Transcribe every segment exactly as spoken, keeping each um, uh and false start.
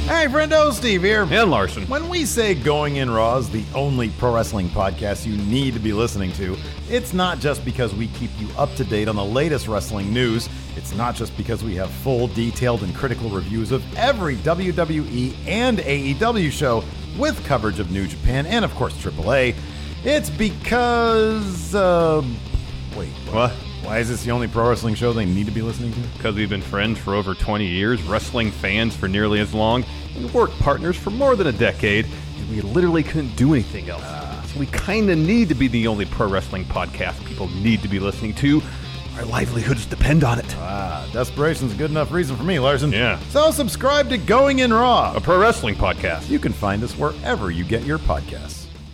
Hey, friendo, Steve here. And Larson. When we say Going In Raw is the only pro wrestling podcast you need to be listening to, it's not just because we keep you up to date on the latest wrestling news. It's not just because we have full, detailed, and critical reviews of every W W E and A E W show with coverage of New Japan and, of course, triple A. It's because, uh, wait, What? Why is this the only pro wrestling show they need to be listening to? Because we've been friends for over twenty years, wrestling fans for nearly as long, and work partners for more than a decade, and we literally couldn't do anything else. Uh, so we kind of need to be the only pro wrestling podcast people need to be listening to. Our livelihoods depend on it. Ah, desperation's a good enough reason for me, Larson. Yeah. So subscribe to Going In Raw. A pro wrestling podcast. You can find us wherever you get your podcasts.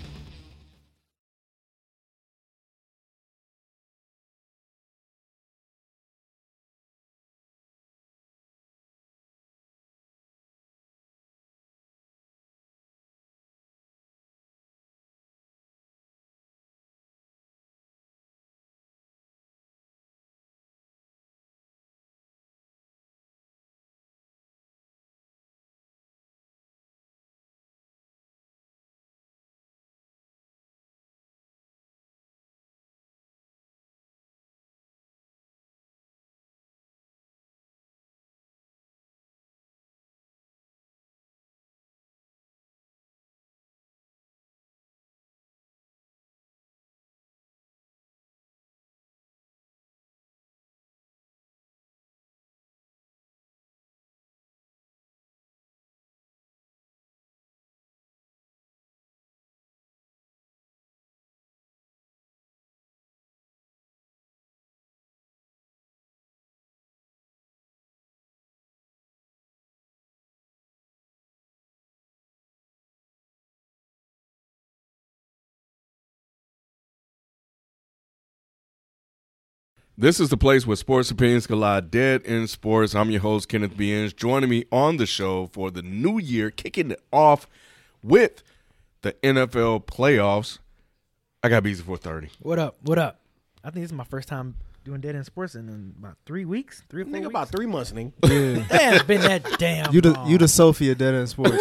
This is the place where sports opinions collide. Dead in Sports. I'm your host, Kenneth Beans. Joining me on the show for the new year, kicking it off with the N F L playoffs. I got Beezy four thirty. What up? What up? I think this is my first time doing Dead in Sports in, in about three weeks, three or four Nigga, weeks. about three months, nigga. Yeah. Man, it's been that damn You the long. you the Sophie of Dead End Sports.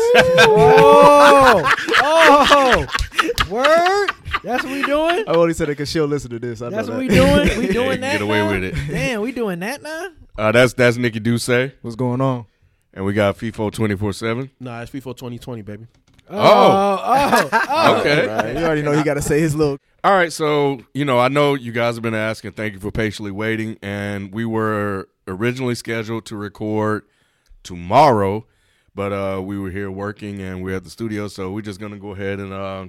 Oh, oh, word. That's what we doing. I only said it because she'll listen to this. I That's know what that. we doing. We Yeah, doing you that. get away now? with it. Damn, we doing that now. Uh, that's that's Nikki Duce, and What's going on? we got FIFO twenty-four seven. Nah, it's FIFA twenty twenty, baby. Oh. oh, oh. Okay. Right, you already know he got to say his little. All right, so, you know, I know you guys have been asking. Thank you for patiently waiting. And we were originally scheduled to record tomorrow, but uh, we were here working and we're at the studio, so we're just going to go ahead and uh,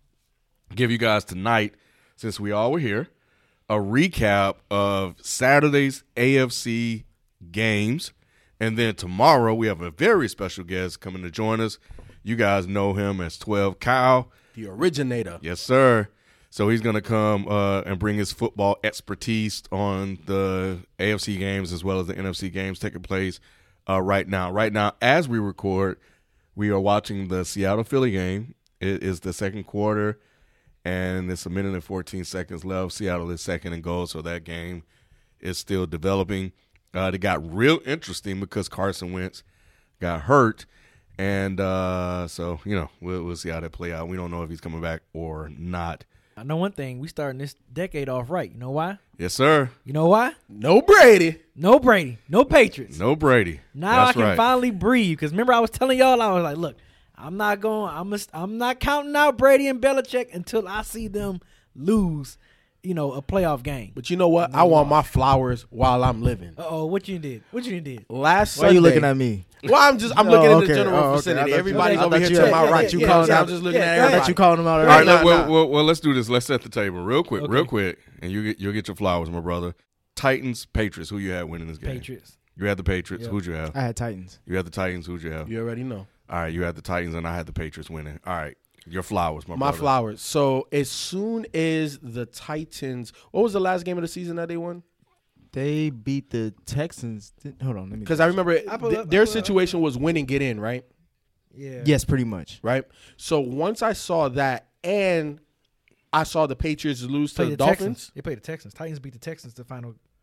give you guys tonight, since we all were here, a recap of Saturday's A F C games. And then tomorrow we have a very special guest coming to join us. You guys know him as twelve Kyle. The originator. Yes, sir. So he's going to come uh, and bring his football expertise on the A F C games as well as the N F C games taking place uh, right now. Right now, as we record, we are watching the Seattle-Philly game. It is the second quarter, and it's a minute and fourteen seconds left. Seattle is second and goal, so that game is still developing. Uh, it got real interesting because Carson Wentz got hurt. And uh, so, you know, we'll, we'll see how that play out. We don't know if he's coming back or not. I know one thing. We starting this decade off right. You know why? Yes, sir. You know why? No Brady. No Brady. No Patriots. No Brady. Now That's I can right. finally breathe. Because remember, I was telling y'all, I was like, look, I'm not going. I'm a, I'm not counting out Brady and Belichick until I see them lose, you know, a playoff game. But you know what? I want my flowers while I'm living. Uh oh, what you did? What you did? Last Why Sunday. are you looking at me? Well, I'm just, I'm Oh, looking okay. in the general Oh, okay. I vicinity. thought you- Everybody's I over thought here you- to yeah, my yeah, right. you Yeah, calling yeah, out- I'm just looking yeah, at go I everybody. thought you calling him out All already. right, Nah, look, well, nah. well, well, let's do this. Let's set the table real quick, Okay. real quick, and you get you'll get your flowers, my brother. Titans, Patriots. Who you had winning this game? Patriots. You had the Patriots. Yep. Who'd you have? I had Titans. You had the Titans. Who'd you have? You already know. All right, you had the Titans, and I had the Patriots winning. All right, your flowers, my, My brother. flowers. So as soon as the Titans, what was the last game of the season that they won? They beat the Texans. Hold on, let me. Because I remember I pull th- up, I their pull up. situation was win and get in, right? Yeah. Yes, pretty much. Right. So once I saw that, and I saw the Patriots lose to Play the, the Dolphins. Texans. They played the Texans. Titans beat the Texans the final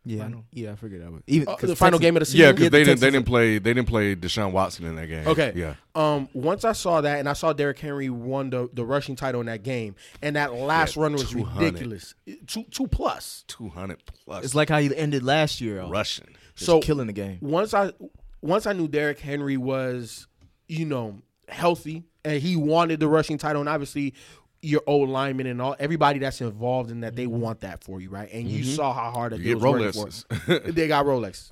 Yeah, Final. yeah, I figured that was even Uh, 'cause the final Texas- game of the season. Yeah, because Yeah, they the didn't they Texans- didn't play they didn't play Deshaun Watson in that game. Okay. Yeah. Um, once I saw that, and I saw Derrick Henry won the, the rushing title in that game, and that last Yeah, run was two hundred. ridiculous. Two two plus. Two hundred plus. It's like how he ended last year. oh, rushing. just So killing the game. once I once I knew Derrick Henry was, you know, healthy and he wanted the rushing title, and obviously your old lineman and all everybody that's involved in that, they want that for you, right? And you saw how hard that You they get was working for. Rolexes. They got Rolex,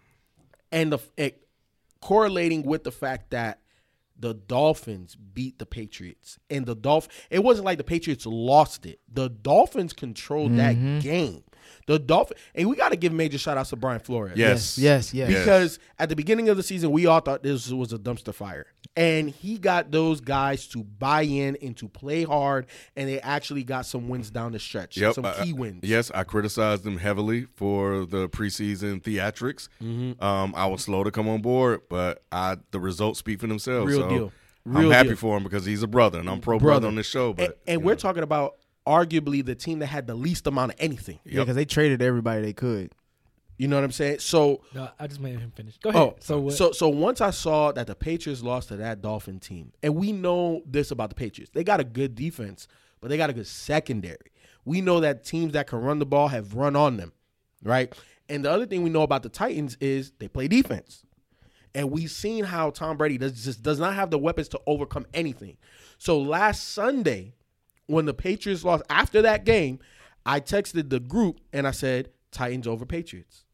and the it, correlating with the fact that the Dolphins beat the Patriots, and the Dolph it wasn't like the Patriots lost it. The Dolphins controlled that game. The Dolphin, and we got to give major shout outs to Brian Flores. Yes. Yes, yes. Yes. Because at the beginning of the season, we all thought this was a dumpster fire. And he got those guys to buy in and to play hard, and they actually got some wins down the stretch, Yep. some I- key wins. Yes, I criticized them heavily for the preseason theatrics. Mm-hmm. Um, I was slow to come on board, but I the results speak for themselves. Real so deal. I'm Real happy deal. for him because he's a brother, and I'm pro brother, Brother. on this show. But And, and you we're know. talking about arguably the team that had the least amount of anything. Yeah, because they traded everybody they could. You know what I'm saying? So, No, I just made him finish. Go ahead. oh, so what? so so once I saw that the Patriots lost to that Dolphin team, and we know this about the Patriots, they got a good defense, but they got a good secondary. We know that teams that can run the ball have run on them, right? And the other thing we know about the Titans is they play defense. And we've seen how Tom Brady does just does not have the weapons to overcome anything. So last Sunday, when the Patriots lost after that game, I texted the group and I said, Titans over Patriots.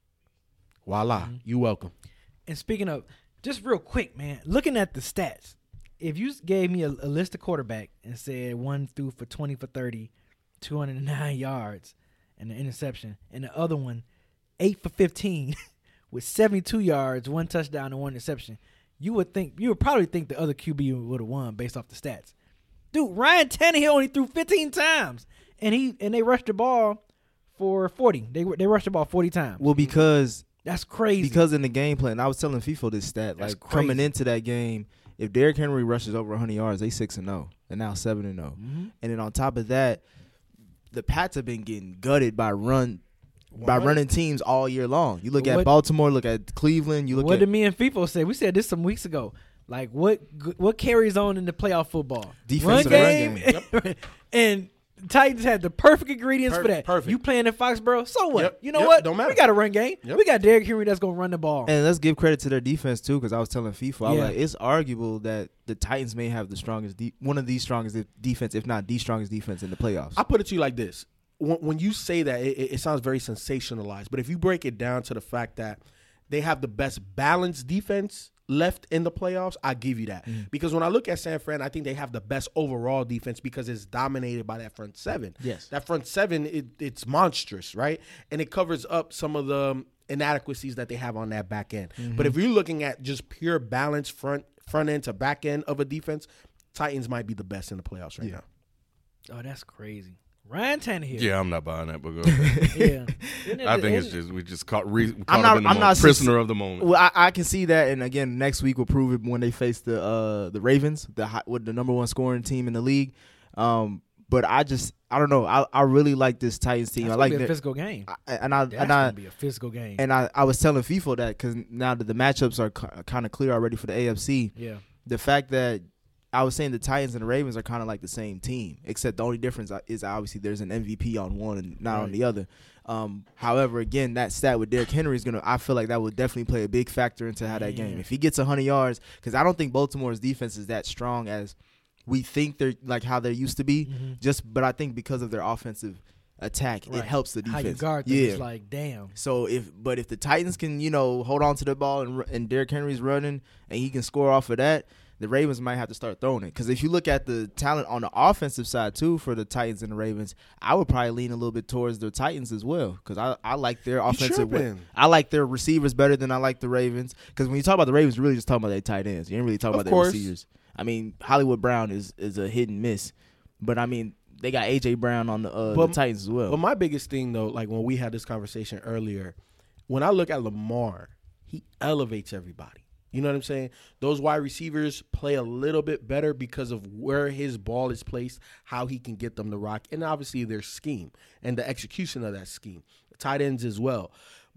Voila. Mm-hmm. You welcome. And speaking of, just real quick, man, looking at the stats, if you gave me a, a list of quarterback and said one threw for twenty for thirty, two hundred nine yards, and an interception, and the other one eight for fifteen with seventy-two yards, one touchdown, and one interception, you would think you would probably think the other Q B would have won based off the stats. Dude, Ryan Tannehill only threw fifteen times, and he and they rushed the ball for forty. They they rushed the ball forty times. Well, because That's crazy. because in the game plan, I was telling FIFO this stat. That's like coming crazy. into that game, if Derrick Henry rushes over one hundred yards, they six and zero, and now seven and zero. Mm-hmm. And then on top of that, the Pats have been getting gutted by run by running teams all year long. You look at What- Baltimore, look at Cleveland, you look what at did me and FIFO say? We said this some weeks ago. Like what what carries on in the playoff football? Defensive run run game, and Titans had the perfect ingredients Per- for that. perfect. You playing in Foxborough, so what? Yep, You know yep, what? don't matter. We got a run game. Yep. We got Derrick Henry that's gonna run the ball. And let's give credit to their defense too, because I was telling FIFA, I was Yeah. like, it's arguable that the Titans may have the strongest, de- one of the strongest defense, if not the strongest defense in the playoffs. I put it to you like this. When, when you say that, it, it sounds very sensationalized. But if you break it down to the fact that they have the best balanced defense left in the playoffs, I give you that. Mm. Because when I look at San Fran, I think they have the best overall defense because it's dominated by that front seven. Yes. That front seven, it, it's monstrous, right? And it covers up some of the inadequacies that they have on that back end. Mm-hmm. But if you're looking at just pure balance front front end to back end of a defense, Titans might be the best in the playoffs right now. Oh, that's crazy. Ryan Tannehill. Yeah, I'm not buying that, but go ahead. yeah. Isn't it I the- think it's isn't- just we just caught, re, caught I'm up not- in the I'm moment. not prisoner sus- of the moment. Well, I, I can see that, and again, next week will prove it when they face the uh, the Ravens, the high, with the number one scoring team in the league. Um, but I just, I don't know. I, I really like this Titans team. That's I gonna like be a their, physical game. I, and I That's and I gonna be a physical game. and I, I was telling FIFO that because now that the matchups are kind of clear already for the A F C, yeah. the fact that I was saying the Titans and the Ravens are kind of like the same team, except the only difference is obviously there's an M V P on one and not on Right. the other. Um, however, again, that stat with Derrick Henry is gonna. I feel like that would definitely play a big factor into how that game. Yeah. If he gets one hundred yards, because I don't think Baltimore's defense is that strong as we think they're like how they used to be. Mm-hmm. Just, but I think because of their offensive attack, it Right. helps the How defense. you guard them yeah. is like, damn. So if, but if the Titans can, you know, hold on to the ball and and Derrick Henry's running and he can score off of that, the Ravens might have to start throwing it. Because if you look at the talent on the offensive side too for the Titans and the Ravens, I would probably lean a little bit towards the Titans as well. Because I, I like their offensive. tripping. I like their receivers better than I like the Ravens. Because when you talk about the Ravens, you're really just talking about their tight ends. You ain't really talking Of about course. their receivers. I mean, Hollywood Brown is is a hit and miss, but I mean they got A J Brown on the, uh, But- the Titans as well. But my biggest thing, though, like when we had this conversation earlier, when I look at Lamar, he elevates everybody. You know what I'm saying? Those wide receivers play a little bit better because of where his ball is placed, how he can get them to rock, and obviously their scheme and the execution of that scheme. Tight ends as well.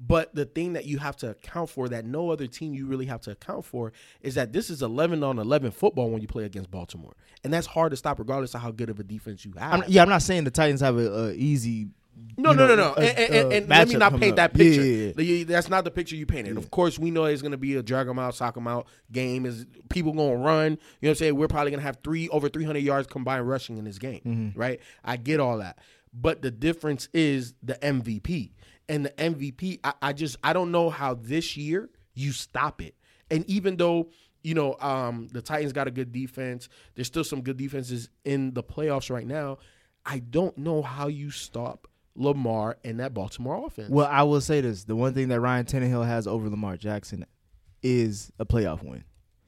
But the thing that you have to account for that no other team you really have to account for is that this is eleven on eleven football when you play against Baltimore. And that's hard to stop regardless of how good of a defense you have. I'm, yeah, I'm not saying the Titans have a, a easy. No, you no, know, no, no. a- And, and, a and let me matchup not coming paint up. that picture. Yeah, yeah, yeah. The- That's not the picture you painted. Of course, we know it's going to be a drag 'em out, sock 'em out game. Is people going to run? You know what I'm saying? We're probably going to have three over three hundred yards combined rushing in this game, Mm-hmm. right? I get all that. But the difference is the M V P. And the M V P, I, I just, I don't know how this year you stop it. And even though, you know, um, the Titans got a good defense, there's still some good defenses in the playoffs right now. I don't know how you stop Lamar and that Baltimore offense. Well, I will say this: the one thing that Ryan Tannehill has over Lamar Jackson is a playoff win,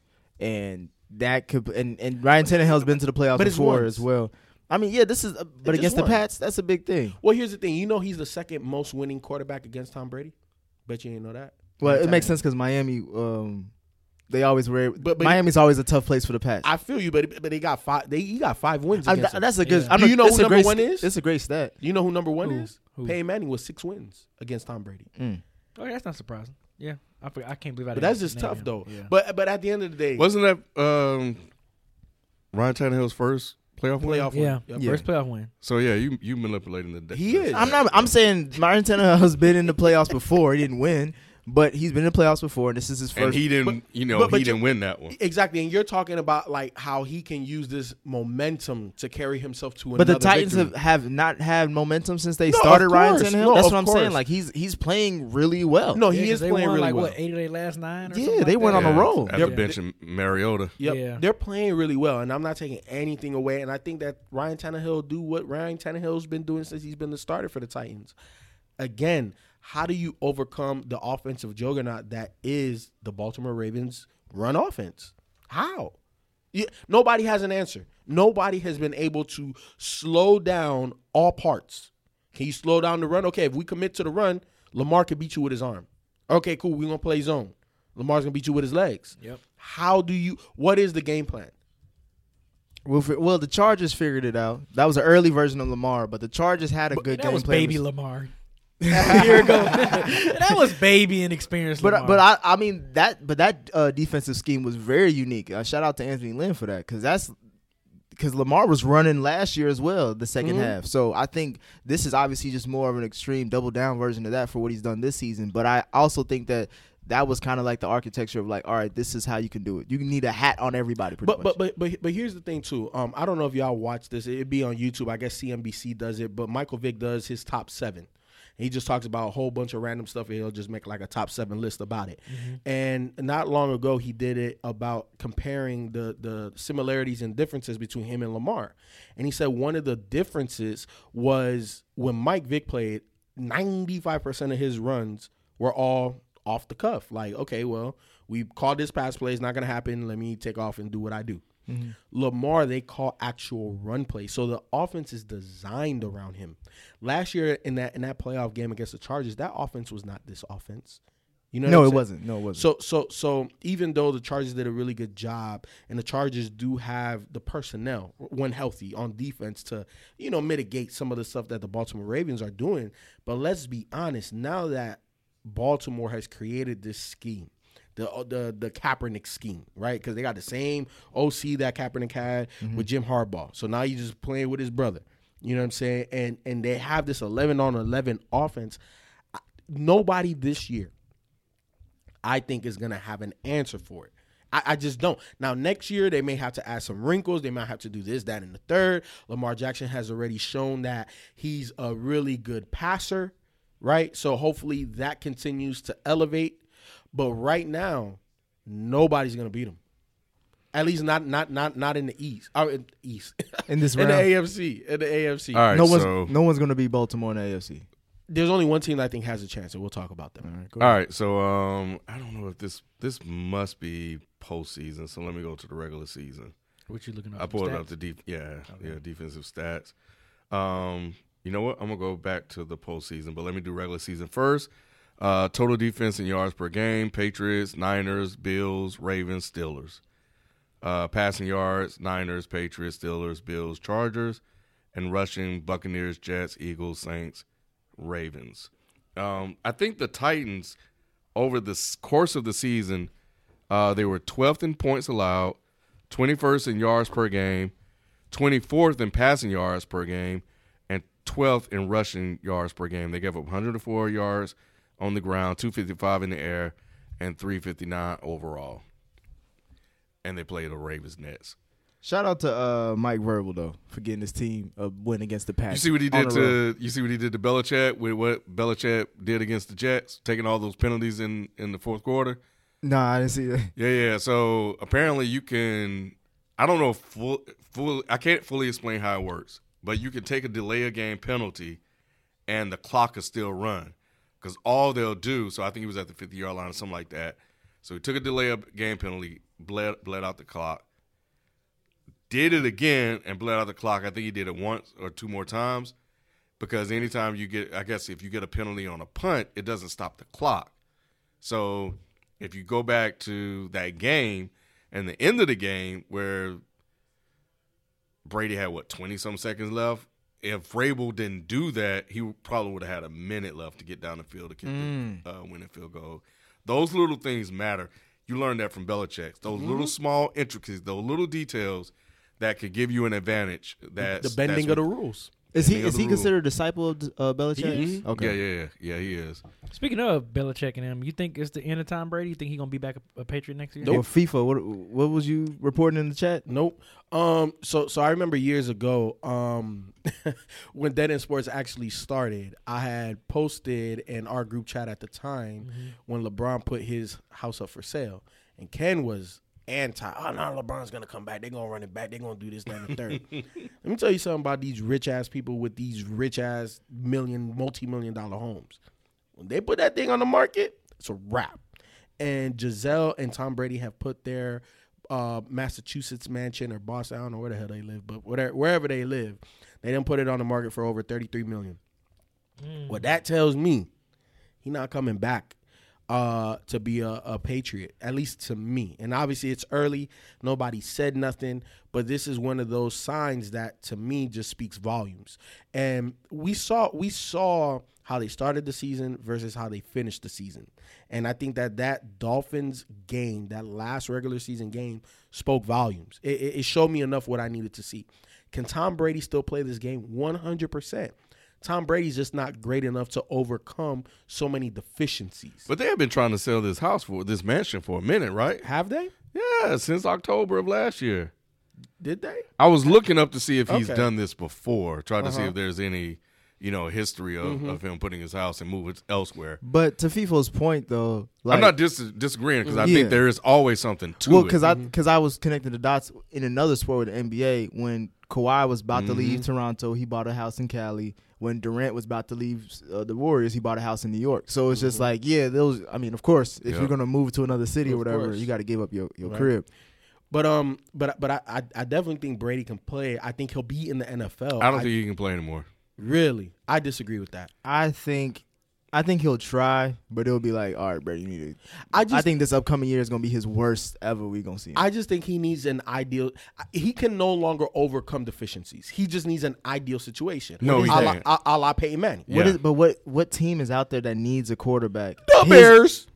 and that could. And, and Ryan Tannehill's been to the playoffs But it's before once. as well. I mean, yeah, this is. A, but It's against just the one. Pats, that's a big thing. Well, here's the thing. You know he's the second most winning quarterback against Tom Brady? Bet you didn't know that. Well, Ryan it makes Tannehill. sense because Miami, um, they always were. But- but- Miami's always a tough place for the Pats. I feel you, but but they got five. They he got five wins I- against them. that's a good. Yeah. I'm Do not- you know that's who a number great one st- is? It's a great stat. You know who number one Who? is? Who? Peyton Manning with six wins against Tom Brady. Mm. Oh, that's not surprising. Yeah, I forgot, I can't believe I. But didn't that's just name tough him. though. Yeah. But but at the end of the day, Wasn't that um, Ryan Tannehill's first playoff win? playoff yeah, win. Yep. Yeah. first playoff win. So yeah, you you manipulating the. da- He the is. stats. I'm not. I'm saying Ryan Tannehill has been in the playoffs before. He didn't win, but he's been in the playoffs before, and this is his first. And he didn't. you know, but- but he didn't you- win that one. Exactly, and you're talking about like how he can use this momentum to carry himself to But another the Titans victory. have, have not had momentum since they No, of started Ryan course. Tannehill. No, That's of what I'm course. saying. Like he's he's playing really well. No, Yeah, he 'cause is they playing won really like well. what eight of their last nine. Or Yeah, something they like went that. on a Yeah, roll. after They're- benching Mariota. Yep. Yeah. They're playing really well, and I'm not taking anything away. And I think that Ryan Tannehill do what Ryan Tannehill's been doing since he's been the starter for the Titans. Again, how do you overcome the offensive juggernaut that is the Baltimore Ravens run offense? How? You, nobody has an answer. Nobody has been able to slow down all parts. Can you slow down the run? Okay, if we commit to the run, Lamar can beat you with his arm. Okay, cool. We're going to play zone. Lamar's going to beat you with his legs. Yep. How do you – what is the game plan? Well, for, well, the Chargers figured it out. That was an early version of Lamar, but the Chargers had a good That game was plan. baby Lamar. a year ago. That was baby and experienced But Lamar. but I I mean that but that uh, defensive scheme was very unique. Uh, shout out to Anthony Lynn for that because that's because Lamar was running last year as well the 2nd Mhm. half. So I think this is obviously just more of an extreme double down version of that for what he's done this season. But I also think that that was kind of like the architecture of like, all right, this is how you can do it. You need a hat on everybody. Pretty But, much. but but but but here's the thing too. Um, I don't know if y'all watch this. It'd be on YouTube. I guess C N B C does it, but Michael Vick does his top seven. He just talks about a whole bunch of random stuff, and he'll just make like a top seven list about it. And not long ago, he did it about comparing the the similarities and differences between him and Lamar. And he said one of the differences was when Mike Vick played, ninety-five percent of his runs were all off the cuff. Like, okay, well, we called this pass play. It's not going to happen. Let me take off and do what I do. Lamar, they call actual run plays. So the offense is designed around him. Last year in that in that playoff game against the Chargers, that offense was not this offense. You know what no, I'm it saying? wasn't. No, it wasn't. So so so even though the Chargers did a really good job, and the Chargers do have the personnel when healthy on defense to, you know, mitigate some of the stuff that the Baltimore Ravens are doing. But let's be honest, now that Baltimore has created this scheme, the the the Kaepernick scheme, right? Because they got the same O C that Kaepernick had with Jim Harbaugh. So now you're just playing with his brother. You know what I'm saying? And and they have this eleven on eleven offense. I- Nobody this year, I think, is going to have an answer for it. I, I just don't. Now, next year, they may have to add some wrinkles. They might have to do this, that, and the third. Lamar Jackson has already shown that he's a really good passer, right? So hopefully that continues to elevate. But right now, nobody's going to beat him. At least not not not not in the East. Or in the East. in this in the round, A F C. In the A F C. All right, no one's so no one's gonna beat Baltimore in the A F C. There's only one team that I think has a chance, and we'll talk about them. All right, go all ahead. right, so um, I don't know if this this must be postseason. So let me go to the regular season. what you looking up? I pulled up the deep, yeah, yeah, defensive stats. Um, you know what? I'm gonna go back to the postseason, but let me do regular season first. Uh, total defense in yards per game: Patriots, Niners, Bills, Ravens, Steelers. Uh, passing yards: Niners, Patriots, Steelers, Bills, Chargers, and rushing: Buccaneers, Jets, Eagles, Saints, Ravens. Um, I think the Titans, over the s- course of the season, uh, they were twelfth in points allowed, twenty-first in yards per game, twenty-fourth in passing yards per game, and twelfth in rushing yards per game. They gave up one hundred four yards on the ground, two fifty-five in the air, and three fifty-nine overall. And they played the Ravens Nets. Shout out to uh, Mike Verbal though for getting his team a win against the Packers. You see what he on did the road. to you see what he did to Belichick with what Belichick did against the Jets, taking all those penalties in, in the fourth quarter. Nah, I didn't see that. Yeah, yeah. So apparently you can. I don't know full full. I can't fully explain how it works, but you can take a delay of game penalty, and the clock is still run, because all they'll do. So I think he was at the fifty yard line or something like that. So he took a delay of game penalty, bled bled out the clock. Did it again and bled out the clock. I think he did it once or two more times, because anytime you get, I guess if you get a penalty on a punt, it doesn't stop the clock. So if you go back to that game and the end of the game where Brady had, what, twenty-some seconds left, if Vrabel didn't do that, he probably would have had a minute left to get down the field to kick Mm. the uh, winning field goal. Those little things matter. You learned that from Belichick. Those Mm-hmm. little small intricacies, those little details that could give you an advantage. That's, the bending that's of the what- rules. Is he Bending of is the he rule. considered a disciple of uh, Belichick? He is. Okay. Yeah, yeah, yeah, yeah. He is. Speaking of Belichick and him, you think it's the end of Tom Brady? You think he's gonna be back a, a Patriot next year? Well, FIFA, what what was you reporting in the chat? Nope. Um. So so I remember years ago, um, when Dead End Sports actually started, I had posted in our group chat at the time when LeBron put his house up for sale, and Ken was anti. Oh no, LeBron's gonna come back. They're gonna run it back. They're gonna do this, that, and the third. Let me tell you something about these rich ass people with these rich ass million, multi million dollar homes. When they put that thing on the market, it's a wrap. And Giselle and Tom Brady have put their uh, Massachusetts mansion or Boston, I don't know where the hell they live, but whatever, wherever they live, they didn't put it on the market for over thirty-three million dollars. Mm. What that tells me, he not coming back uh, to be a, a Patriot, at least to me. And obviously it's early. Nobody said nothing, but this is one of those signs that to me just speaks volumes. And we saw we saw how they started the season versus how they finished the season. And I think that that Dolphins game, that last regular season game, spoke volumes. It, it, it showed me enough what I needed to see. Can Tom Brady still play this game? one hundred percent. Tom Brady's just not great enough to overcome so many deficiencies. But they have been trying to sell this house for this mansion for a minute, right? Have they? Yeah, since October of last year. Did they? I was looking up to see if he's Okay. done this before, tried to see Uh-huh. if there's any, you know, history of, Mm-hmm. of him putting his house and moving elsewhere. But to FIFO's point though, like, I'm not dis- disagreeing because I Yeah. think there is always something to well, it. because I because I was connecting the dots in another sport with the N B A when Kawhi was about to leave Toronto, he bought a house in Cali. When Durant was about to leave uh, the Warriors, he bought a house in New York. So it's just like, yeah, those. I mean, of course, if Yeah. you're gonna move to another city or Of whatever, course. you got to give up your, your Right. crib. But um, but but I, I I definitely think Brady can play. I think he'll be in the N F L. I don't think he can play anymore. really. I disagree with that. I think, I think he'll try, but it'll be like, all right, Brady, you need to. I I, just think this upcoming year is gonna be his worst ever. We gonna see. Him. I just think he needs an ideal. He can no longer overcome deficiencies. He just needs an ideal situation. No, he a la, can't. a, a la Peyton Manning. What Yeah. is? But what what team is out there that needs a quarterback? The His- Bears.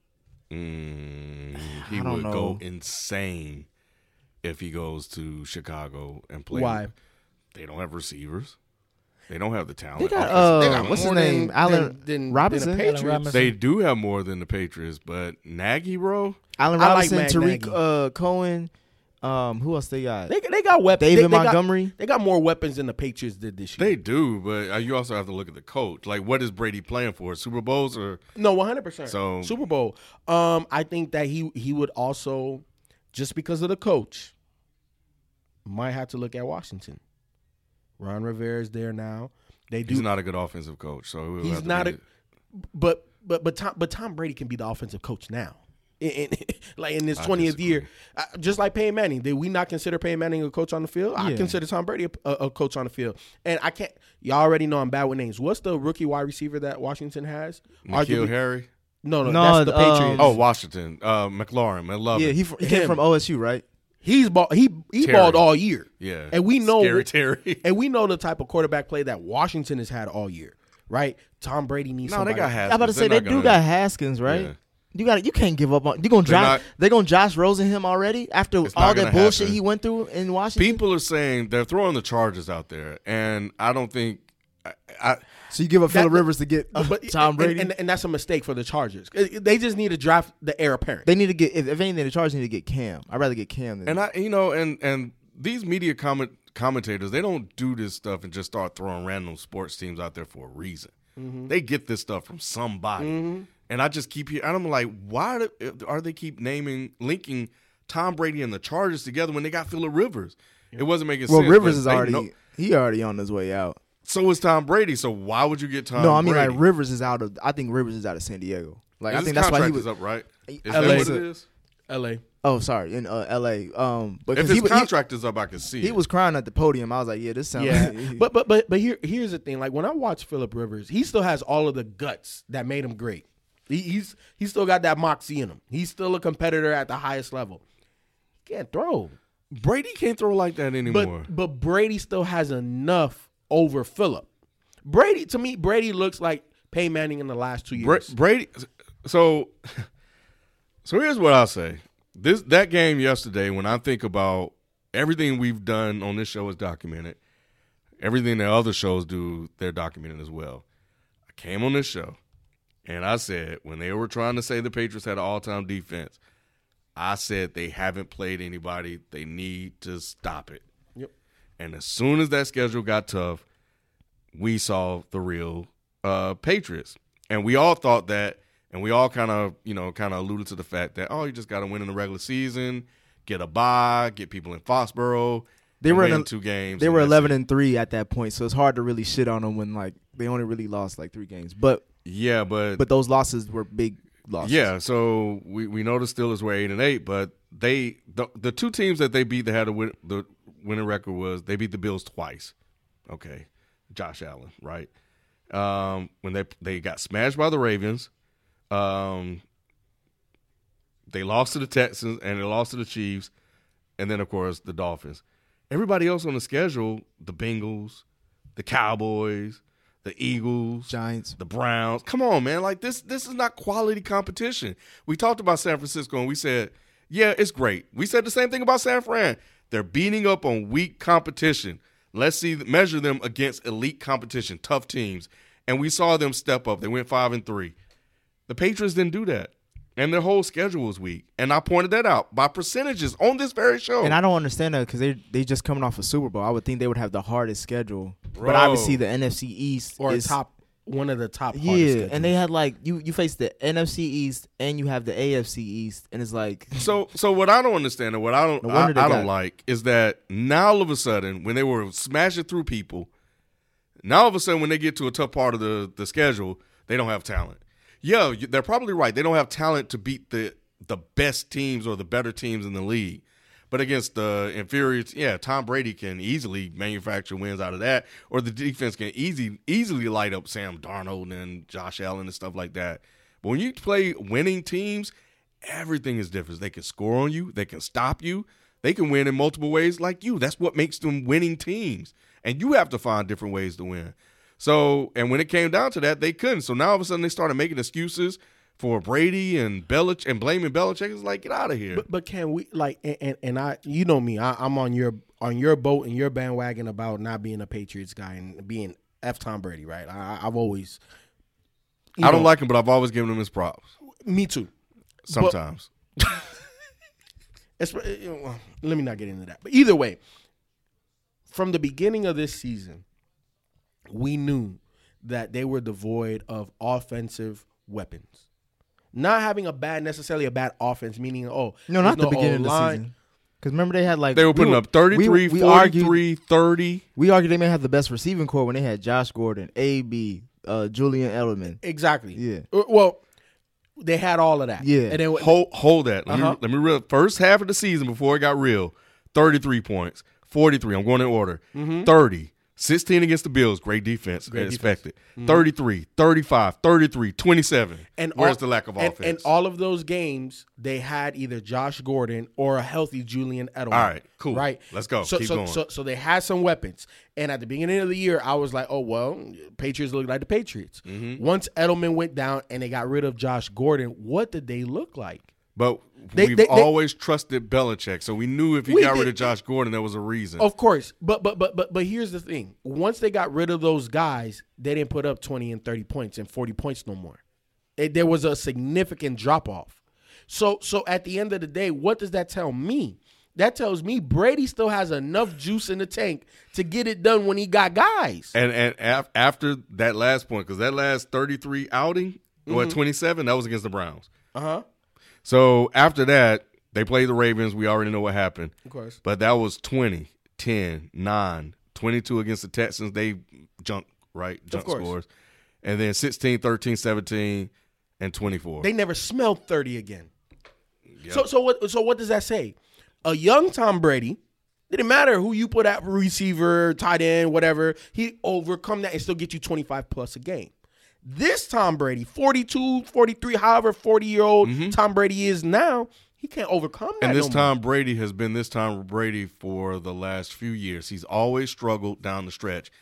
Mm, he I don't would know. go insane if he goes to Chicago and play. Why? They don't have receivers. They don't have the talent. They got Offensive- uh, they got what's his more name? than- Allen than- than Robinson. the Patriots. Allen Robinson. They do have more than the Patriots, but Nagy, bro. Allen I like Robinson, Matt Tariq Nagy. uh, Cohen. Um, who else they got? They they got weapons. David they, they Montgomery. Got, they got more weapons than the Patriots did this year. They do, but uh, you also have to look at the coach. Like, what is Brady playing for? Super Bowls or No, one hundred percent. So- Super Bowl. Um, I think that he he would also, just because of the coach, might have to look at Washington. Ron Rivera's there now. They do, he's not a good offensive coach, so he'll He's have to not be a- the- but but but Tom but Tom Brady can be the offensive coach now. In, in, like in his I twentieth disagree. year, uh, just like Peyton Manning. Did we not consider Peyton Manning a coach on the field? I Yeah. consider Tom Brady a, a, a coach on the field. And I can't. Y'all already know I'm bad with names. What's the rookie wide receiver that Washington has? Nikhil Arguably- Harry. No, no, No, that's the um, Patriots. Oh, Washington. Uh, McLaurin. I love Yeah, it. he, fr- he came Him. from O S U, right? He's ball. He he Terry. balled all year. yeah. And we know Scary Terry. and we know the type of quarterback play that Washington has had all year. right? Tom Brady needs No, somebody. they got Haskins. I'm about to say They're they not do gonna- got Haskins, right? Yeah. You got you can't give up on. You gonna They're Josh? not- They're gonna Josh Rosen him already after It's not all that gonna bullshit happen. he went through in Washington. People are saying they're throwing the charges out there, and I don't think. I, I, so you give up That- Phillip Rivers to get uh, But Tom Brady. and, and, and that's a mistake for the Chargers. They just need to draft the heir apparent. they need to get if, if anything the Chargers need to get Cam. I'd rather get Cam than and I, you know, and and these media comment commentators, they don't do this stuff and just start throwing random sports teams out there for a reason. Mm-hmm. They get this stuff from somebody, and I just keep hearing. And I'm like, why do, are they keep naming linking Tom Brady and the Chargers together when they got Phillip Rivers? It wasn't making well, sense. Rivers but is they already know- he already on his way out. So is Tom Brady. So why would you get Tom? no, I mean Brady? like Rivers is out of. I think Rivers is out of San Diego. Like His I think that's why he contract was. is up, right? Is L A that what so- it is? L A. Oh, sorry, in uh, L A. Um, If because his he, was- he, contract is up, I can see he it. was crying at the podium. I was like, yeah, this sounds. Yeah, but but but but here here's the thing. Like when I watch Phillip Rivers, he still has all of the guts that made him great. He, he's he's still got that moxie in him. He's still a competitor at the highest level. He can't throw, Brady can't throw like that anymore. but but Brady still has enough over Phillip. Brady to me, Brady looks like Peyton Manning in the last two Bra- years. Brady. So, so here's what I'll say. This that game yesterday. When I think about everything we've done on this show is documented. Everything that other shows do, they're documented as well. I came on this show, and I said when they were trying to say the Patriots had an all-time defense, I said they haven't played anybody. They need to stop it. Yep. And as soon as that schedule got tough, we saw the real uh, Patriots. And we all thought that, and we all kind of, you know, kind of alluded to the fact that, oh, you just got to win in the regular season, get a bye, get people in Foxborough. They and were in win a- two games. They and were that's eleven it. and three at that point, so it's hard to really shit on them when like they only really lost like three games. But Yeah, but, but those losses were big losses. yeah, so we, we know the Steelers were eight and eight, but they the, the two teams that they beat that had a win, the winning record was they beat the Bills twice. Okay, Josh Allen, right? Um, when they they got smashed by the Ravens, um, they lost to the Texans and they lost to the Chiefs, and then of course the Dolphins. Everybody else on the schedule, the Bengals, the Cowboys, the Eagles, Giants. the Browns. Come on, man. Like this this is not quality competition. We talked about San Francisco and we said, yeah, it's great. We said the same thing about San Fran. They're beating up on weak competition. Let's see measure them against elite competition, tough teams. And we saw them step up. They went five and three. The Patriots didn't do that. And their whole schedule was weak. And I pointed that out by percentages on this very show. And I don't understand that because they they just coming off a Super Bowl. I would think they would have the hardest schedule, Bro. but obviously the N F C East or is top one of the top. hardest Yeah, schedules. and they had like you you face the N F C East and you have the A F C East, and it's like So, so what I don't understand and what I don't, No I, wonder they I don't got- like is that now all of a sudden, when they were smashing through people, now all of a sudden when they get to a tough part of the the schedule, they don't have talent. Yeah, you- they're probably right. They don't have talent to beat the the best teams or the better teams in the league. But against the inferior, yeah, Tom Brady can easily manufacture wins out of that, or the defense can easy easily light up Sam Darnold and Josh Allen and stuff like that. But when you play winning teams, everything is different. They can score on you. They can stop you. They can win in multiple ways like you. That's what makes them winning teams. And you have to find different ways to win. So, and when it came down to that, they couldn't. So now all of a sudden they started making excuses for Brady and Belich and blaming Belichick. It's like, get out of here. But, but can we like and, and, and I you know me I, I'm on your on your boat and your bandwagon about not being a Patriots guy and being F Tom Brady, right? I, I've always you I don't know, like him, but I've always given him his props. me too. Sometimes. It's, you know, let me not get into that. But either way, from the beginning of this season, we knew that they were devoid of offensive weapons. Not having a bad, necessarily a bad offense, meaning, oh, no, not there's the beginning of the O-line. season. Because remember they had like They were putting we up thirty-three, we, we forty-three, argued, thirty. we argued they may have the best receiving core when they had Josh Gordon, A B, uh, Julian Edelman. Exactly. Yeah. Uh, Well, they had all of that. Yeah. And then Hold, hold that. Let Uh-huh. me, let me real. First half of the season before it got real, thirty-three points, forty-three. I'm going in order. Mm-hmm. thirty, sixteen against the Bills, great defense, Great expected. defense. Mhm. thirty-three, thirty-five, thirty-three, twenty-seven. And Where's all- the lack of and, offense? And all of those games, they had either Josh Gordon or a healthy Julian Edelman. All right, cool. Right, Let's go. So, Keep so, going. so, so they had some weapons. And at the beginning of the year, I was like, oh well, Patriots look like the Patriots. Mm-hmm. Once Edelman went down and they got rid of Josh Gordon, what did they look like? But They- we've they- they- always trusted Belichick, so we knew if he We got rid did- of Josh Gordon, there was a reason. Of course, but but but but but here's the thing: once they got rid of those guys, they didn't put up twenty and thirty points and forty points no more. It, there was a significant drop off. So so at the end of the day, what does that tell me? That tells me Brady still has enough juice in the tank to get it done when he got guys. And and af- after that last point, because that last thirty-three outing, what Mm-hmm. twenty-seven, that was against the Browns. Uh huh. So after that, they played the Ravens. We already know what happened. Of course. But that was twenty, ten, nine, twenty-two against the Texans. They junk, right? Junk course. scores. And then sixteen, thirteen, seventeen, and twenty-four. They never smelled thirty again. Yep. So so what so what does that say? A young Tom Brady, didn't matter who you put at receiver, tight end, whatever, he overcome that and still get you twenty-five plus a game. This Tom Brady, forty-two, forty-three, however forty-year-old Tom Brady is now, he can't overcome that And this no more. Tom Brady has been this Tom Brady for the last few years. He's always struggled down the stretch.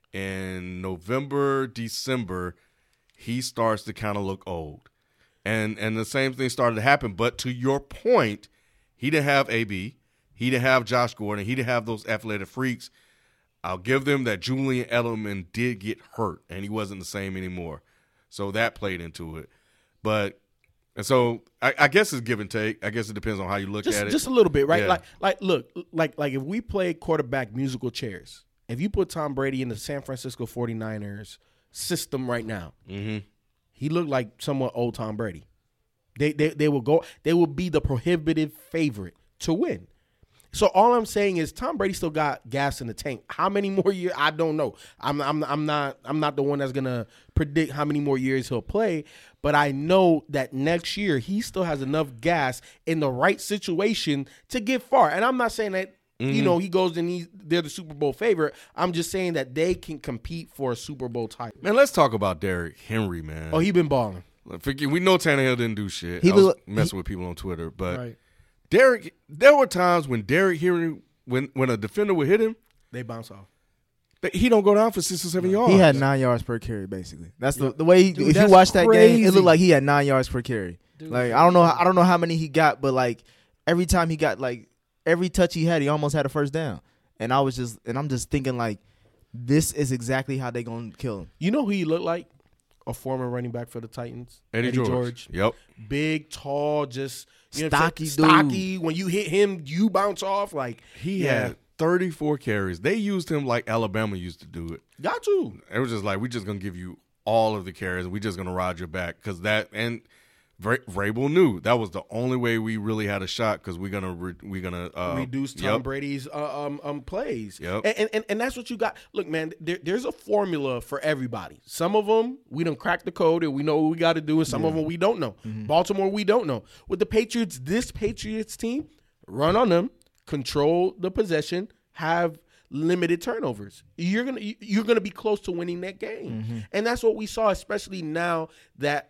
In November, December, he starts to kind of look old. And and the same thing started to happen. But to your point, he didn't have A B. He didn't have Josh Gordon. He didn't have those athletic freaks. I'll give them that Julian Edelman did get hurt, and he wasn't the same anymore. So that played into it. But and so I, I guess it's give and take. I guess it depends on how you look just, at it. just a little bit, right? Yeah. Like, like, look, like, like if we play quarterback musical chairs, if you put Tom Brady in the San Francisco forty-niners system right now, Mhm. he looked like somewhat old Tom Brady. They, they, they will go. They will be the prohibitive favorite to win. So all I'm saying is Tom Brady still got gas in the tank. How many more years? I don't know. I'm, I'm, I'm not, I'm not the one that's gonna predict how many more years he'll play. But I know that next year he still has enough gas in the right situation to get far. And I'm not saying that you know he goes and he's, they're the Super Bowl favorite. I'm just saying that they can compete for a Super Bowl title. Man, let's talk about Derrick Henry, man. Oh, he been balling. Forget, we know Tannehill didn't do shit. He I was look- messing with people on Twitter, but Right. Derrick, there were times when Derrick Henry, when when a defender would hit him, They bounce off. that he don't go down for six or seven yards. He had nine yards per carry, basically. That's the the way. He, Dude, if you that's watch that game, crazy. it looked like he had nine yards per carry. Dude, like I don't know, I don't know how many he got, but like every time he got like every touch he had, he almost had a first down. And I was just, and I'm just thinking like, this is exactly how they gonna kill him. You know who he looked like? A former running back for the Titans. Eddie, George. Yep. Big, tall, just you know what I'm Stocky saying? dude. Stocky. When you hit him, you bounce off. Like He yeah. had thirty-four carries. They used him like Alabama used to do it. got to. It was just like, we're just going to give you all of the carries, and we're just going to ride your back. Because that, and Vra- Vrabel knew that was the only way we really had a shot, because we're going to, re- we're going to uh, Reduce Tom yep. Brady's uh, um um plays. Yep. And, and and that's what you got. Look, man, there, there's a formula for everybody. Some of them we done cracked the code and we know what we got to do, and some of them we don't know. Baltimore, we don't know. With the Patriots, this Patriots team, run on them, control the possession, have limited turnovers. You're gonna you're gonna be close to winning that game, and that's what we saw, especially now that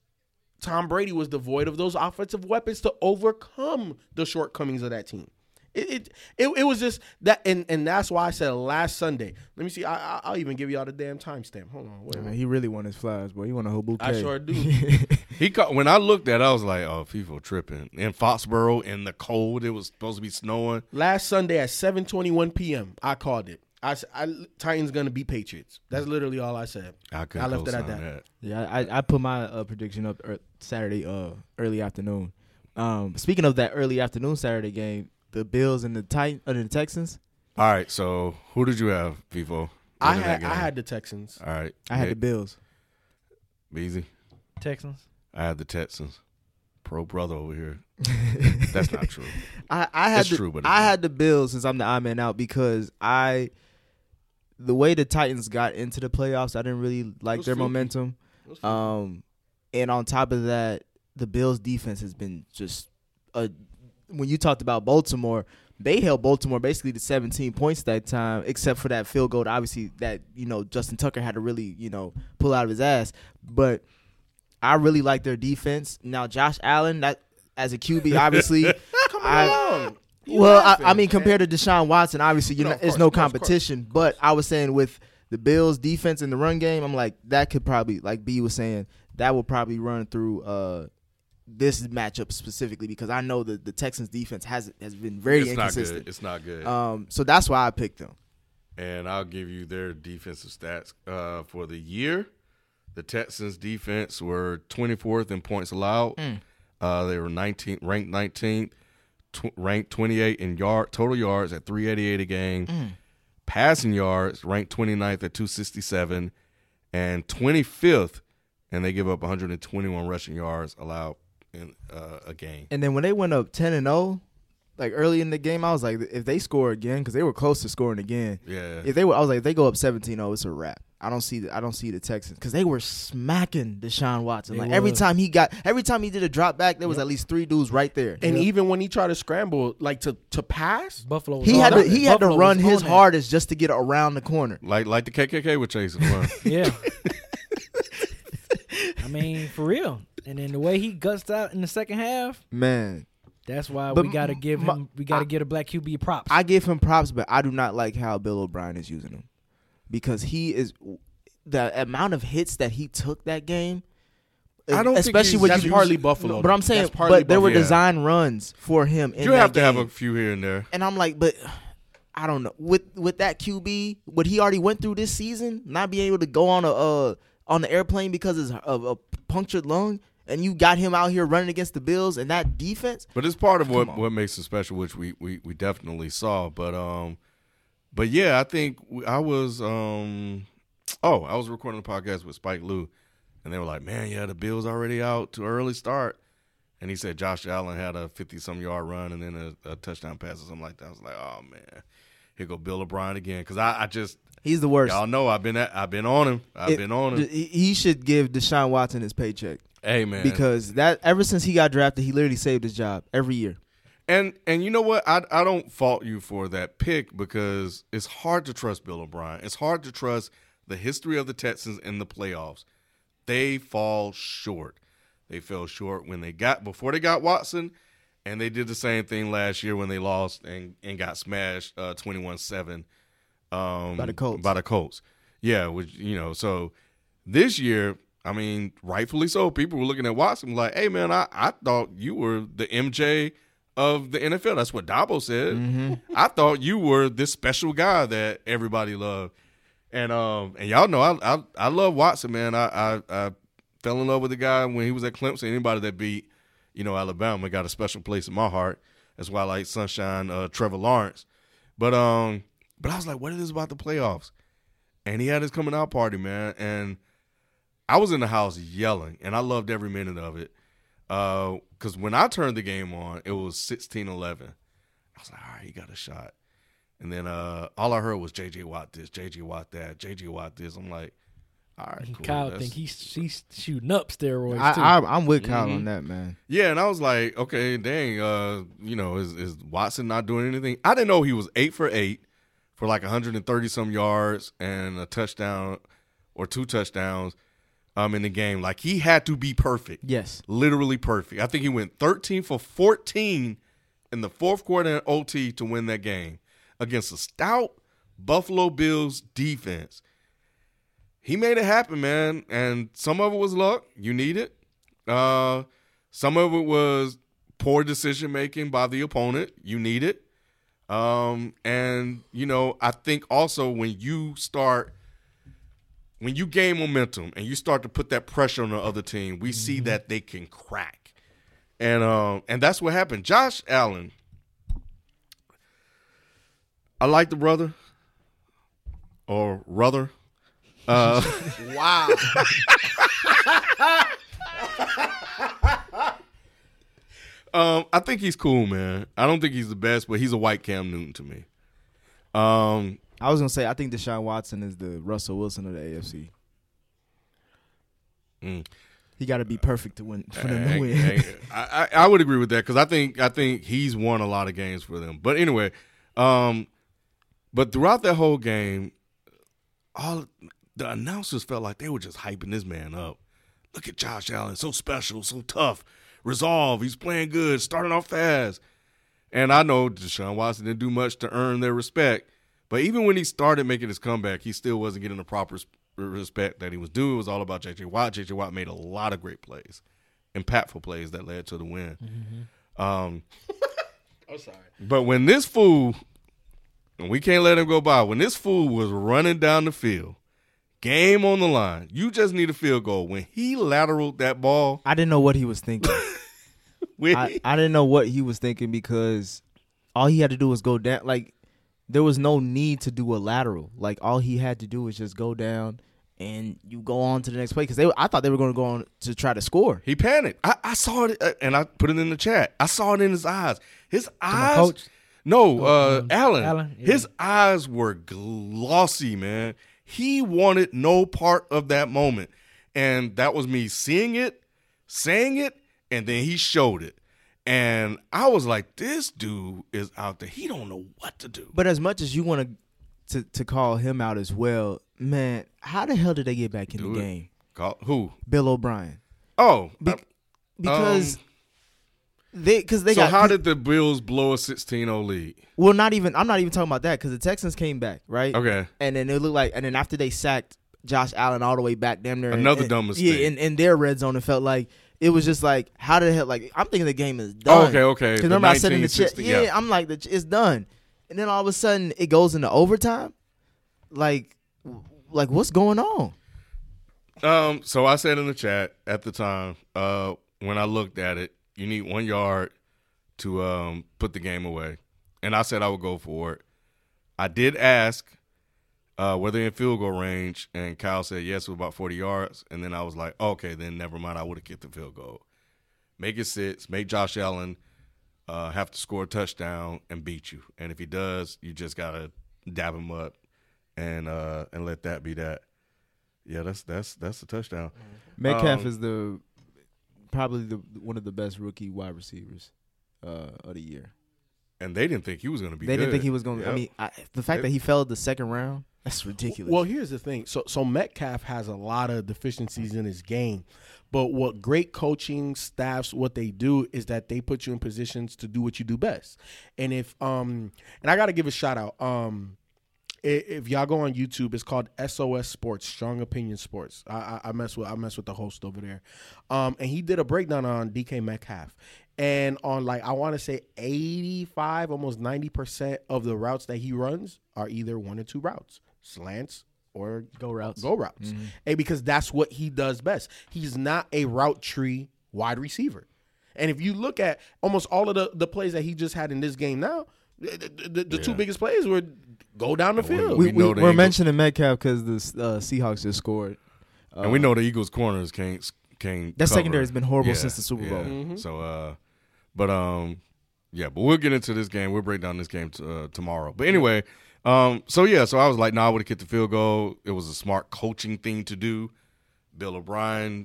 Tom Brady was devoid of those offensive weapons to overcome the shortcomings of that team. It it it, it was just that, and, and that's why I said last Sunday. Let me see. I, I- I'll even give y'all the damn timestamp. Hold on. Wait a Man, minute. he really won his flies, boy. He won a whole bouquet. I sure do. He caught, when I looked at it, I was like, oh, people tripping. In Foxborough, in the cold, it was supposed to be snowing. Last Sunday at seven twenty-one p.m., I called it. I said, I, Titans going to beat Patriots. That's literally all I said. I couldn't I left it at co-sign that. that. Yeah, I, I put my uh, prediction up er, Saturday uh, early afternoon. Um, speaking of that early afternoon Saturday game, the Bills and the Titan, uh, the Texans. All right, so who did you have, Vivo? I winning that had game? I had the Texans. All right. I had the Nick, Bills. Beezy. Texans. I had the Texans. Pro brother over here. That's not true. I, I had It's the, true, but it's I not. had the Bills since I'm the odd man out because I, the way the Titans got into the playoffs, I didn't really like was their fluky. momentum. Um, and on top of that, the Bills' defense has been just a. When you talked about Baltimore, they held Baltimore basically to seventeen points that time, except for that field goal. Obviously, that you know Justin Tucker had to really you know pull out of his ass. But I really like their defense. Now Josh Allen, that as a Q B, obviously, Come I, along. You well, laughing, I, I mean, man. compared to Deshaun Watson, obviously, you No, know, of it's course, no of course, of course. competition. But I was saying with the Bills' defense in the run game, I'm like that could probably, like B was saying, that will probably run through uh, this matchup specifically because I know that the Texans' defense has has been very it's not inconsistent. good. It's not good. Um, so that's why I picked them. And I'll give you their defensive stats uh, for the year. The Texans' defense were twenty-fourth in points allowed. Mm. Uh, they were nineteenth, ranked nineteenth, tw- ranked twenty-eighth in yard total yards at three eighty-eight a game. Mm. Passing yards ranked twenty-ninth at two sixty-seven, and twenty-fifth, and they give up one hundred twenty-one rushing yards allowed in uh, a game. And then when they went up ten and zero, like early in the game, I was like, if they score again, because they were close to scoring again. Yeah. If they were, I was like, if they go up seventeen oh, it's a wrap. I don't see the I don't see the Texans because they were smacking Deshaun Watson. They Like every was. time he got, every time he did a drop back, there was at least three dudes right there. And even when he tried to scramble, like to to pass, Buffalo. Was he on had to that. he had to Buffalo run was his on that. hardest just to get around the corner. Like like the K K K were chasing run. Yeah. I mean, for real. And then the way he gutsed out in the second half, Man, that's why But we got to give my- him. We got to I- give a black Q B props. I give him props, but I do not like how Bill O'Brien is using him because he is the amount of hits that he took that game. I don't think especially he's- when that's you partly Buffalo. But I'm though. saying, That's partly but there were Buffalo. Yeah. design runs for him. In You that have to have game. a few here and there. And I'm like, but I don't know. With with that Q B, what he already went through this season, not being able to go on a uh, on the airplane because of a punctured lung, and you got him out here running against the Bills and that defense. But it's part of what, Come on. what makes it special, which we, we, we definitely saw. But um, but yeah, I think we, I was um, oh, I was recording a podcast with Spike Lee, and they were like, "Man, yeah, the Bills already out to an early start," and he said Josh Allen had a fifty-some yard run and then a, a touchdown pass or something like that. I was like, "Oh man, here go Bill O'Brien again," because I, I just He's the worst. y'all know I've been at, I've been on him, I've It- been on him. He he should give Deshaun Watson his paycheck Hey man, because that ever since he got drafted, he literally saved his job every year. And and you know what? I I don't fault you for that pick because it's hard to trust Bill O'Brien. It's hard to trust the history of the Texans in the playoffs. They fall short. They fell short when they got before they got Watson, and they did the same thing last year when they lost and, and got smashed uh, twenty-one seven um, By the Colts. By the Colts. Yeah, which you know, so this year, I mean, rightfully so, people were looking at Watson like, hey man, I, I thought you were the M J of the N F L. That's what Dabo said. Mm-hmm. I thought you were this special guy that everybody loved. And um and y'all know I I, I love Watson, man. I, I I fell in love with the guy when he was at Clemson. Anybody that beat, you know, Alabama got a special place in my heart. That's why I like Sunshine uh, Trevor Lawrence. But um but I was like, what is this about the playoffs? And he had his coming out party, man. And I was in the house yelling, and I loved every minute of it. Because when I turned the game on, it was sixteen eleven. I was like, all right, he got a shot. And then uh, all I heard was J J Watt this, J J Watt that, J J Watt this. I'm like, all right, cool. Kyle That's- think he's he's shooting up steroids I, too. I, I'm with Kyle Mhm. on that, man. Yeah, and I was like, okay, dang, uh, you know, is, is Watson not doing anything? I didn't know he was eight for eight for like one hundred thirty some yards and a touchdown or two touchdowns um, in the game. Like he had to be perfect. Yes. Literally perfect. I think he went thirteen for fourteen in the fourth quarter and O T to win that game against a stout Buffalo Bills defense. He made it happen, man. And some of it was luck. You need it. Uh, some of it was poor decision making by the opponent. You need it. Um, and, you know, I think also when you start – when you gain momentum and you start to put that pressure on the other team, we see that they can crack. And um, and that's what happened. Josh Allen, I like the brother or brother. Uh, wow. um, I think he's cool, man. I don't think he's the best, but he's a white Cam Newton to me. Um, I was gonna say I think Deshaun Watson is the Russell Wilson of the A F C. mm. He got to be perfect to win for them to Hey, win. hey, I, I I would agree with that because I think I think he's won a lot of games for them. But anyway, um, but throughout that whole game, all the announcers felt like they were just hyping this man up. Look at Josh Allen, so special, so tough, resolve. He's playing good, starting off fast. And I know Deshaun Watson didn't do much to earn their respect. But even when he started making his comeback, he still wasn't getting the proper respect that he was due. It was all about J J Watt. J J Watt made a lot of great plays, impactful plays that led to the win. Mm-hmm. Um, I'm sorry. But when this fool, and we can't let him go by, when this fool was running down the field, game on the line, you just need a field goal. When he lateraled that ball, I didn't know what he was thinking. when I, he- I didn't know what he was thinking because all he had to do was go down. Like, there was no need to do a lateral. Like, all he had to do was just go down and you go on to the next play. Because they, I thought they were going to go on to try to score. he panicked. I, I saw it, uh, and I put it in the chat. I saw it in his eyes. His my eyes. coach? No, uh, um, Allen. Allen, yeah. His eyes were glossy, man. He wanted no part of that moment. And that was me seeing it, saying it, and then he showed it. And I was like, this dude is out there. He don't know what to do. But as much as you want to to call him out as well, man, how the hell did they get back in Do the it. game? Call, who? Bill O'Brien. Oh. Be- uh, Because um, they because they so got how did the Bills blow a sixteen oh lead? well not even I'm not even talking about that because the Texans came back, right? Okay. And then it looked like and then after they sacked Josh Allen all the way back damn near Another and, dumb yeah mistake. in, in their red zone, it felt like it was just like how the hell like I'm thinking the game is done. Oh, okay, okay. Because The remember I said in the chat, nineteen sixty, yeah, yeah. I'm like the, it's done, and then all of a sudden it goes into overtime. Like, like what's going on? Um, so I said in the chat at the time, uh, when I looked at it, you need one yard to um put the game away. And I said I would go for it. I did ask uh, whether in field goal range, and Kyle said yes, it was about forty yards. And then I was like, okay, then never mind, I would have kicked the field goal. Make it six, make Josh Allen uh, have to score a touchdown and beat you. And if he does, you just got to dab him up and uh, and let that be that. Yeah, that's that's that's a touchdown. Metcalf Um, is the probably the one of the best rookie wide receivers uh, of the year. And they didn't think he was going to be They good. didn't think he was going to. I Yep. mean, I, the fact that he fell the second round, that's ridiculous. Well, here's the thing. So, so Metcalf has a lot of deficiencies in his game, but what great coaching staffs, what they do is that they put you in positions to do what you do best. And if, um, and I got to give a shout out. Um, i- if y'all go on YouTube, it's called S O S Sports, Strong Opinion Sports. I, I, I mess with I mess with the host over there, um, and he did a breakdown on D K Metcalf. And on like I want to say eighty-five, almost ninety percent of the routes that he runs are either one or two routes, slants or go routes. go routes. And because that's what he does best. He's not a route tree wide receiver. And if you look at almost all of the, the plays that he just had in this game now, the, the, the two Yeah. biggest plays were go down the we- field. we, we we, know they we're ain't go- mentioning Metcalf because the uh, Seahawks just scored. Uh, and we know the Eagles corners can't can't. That cover. secondary has been horrible Yeah, since the Super Bowl. yeah. Mhm. So, uh, but um, yeah, but we'll get into this game. We'll break down this game t- uh, tomorrow. But anyway, um, so yeah, so I was like, nah, I would have kicked the field goal. It was a smart coaching thing to do. Bill O'Brien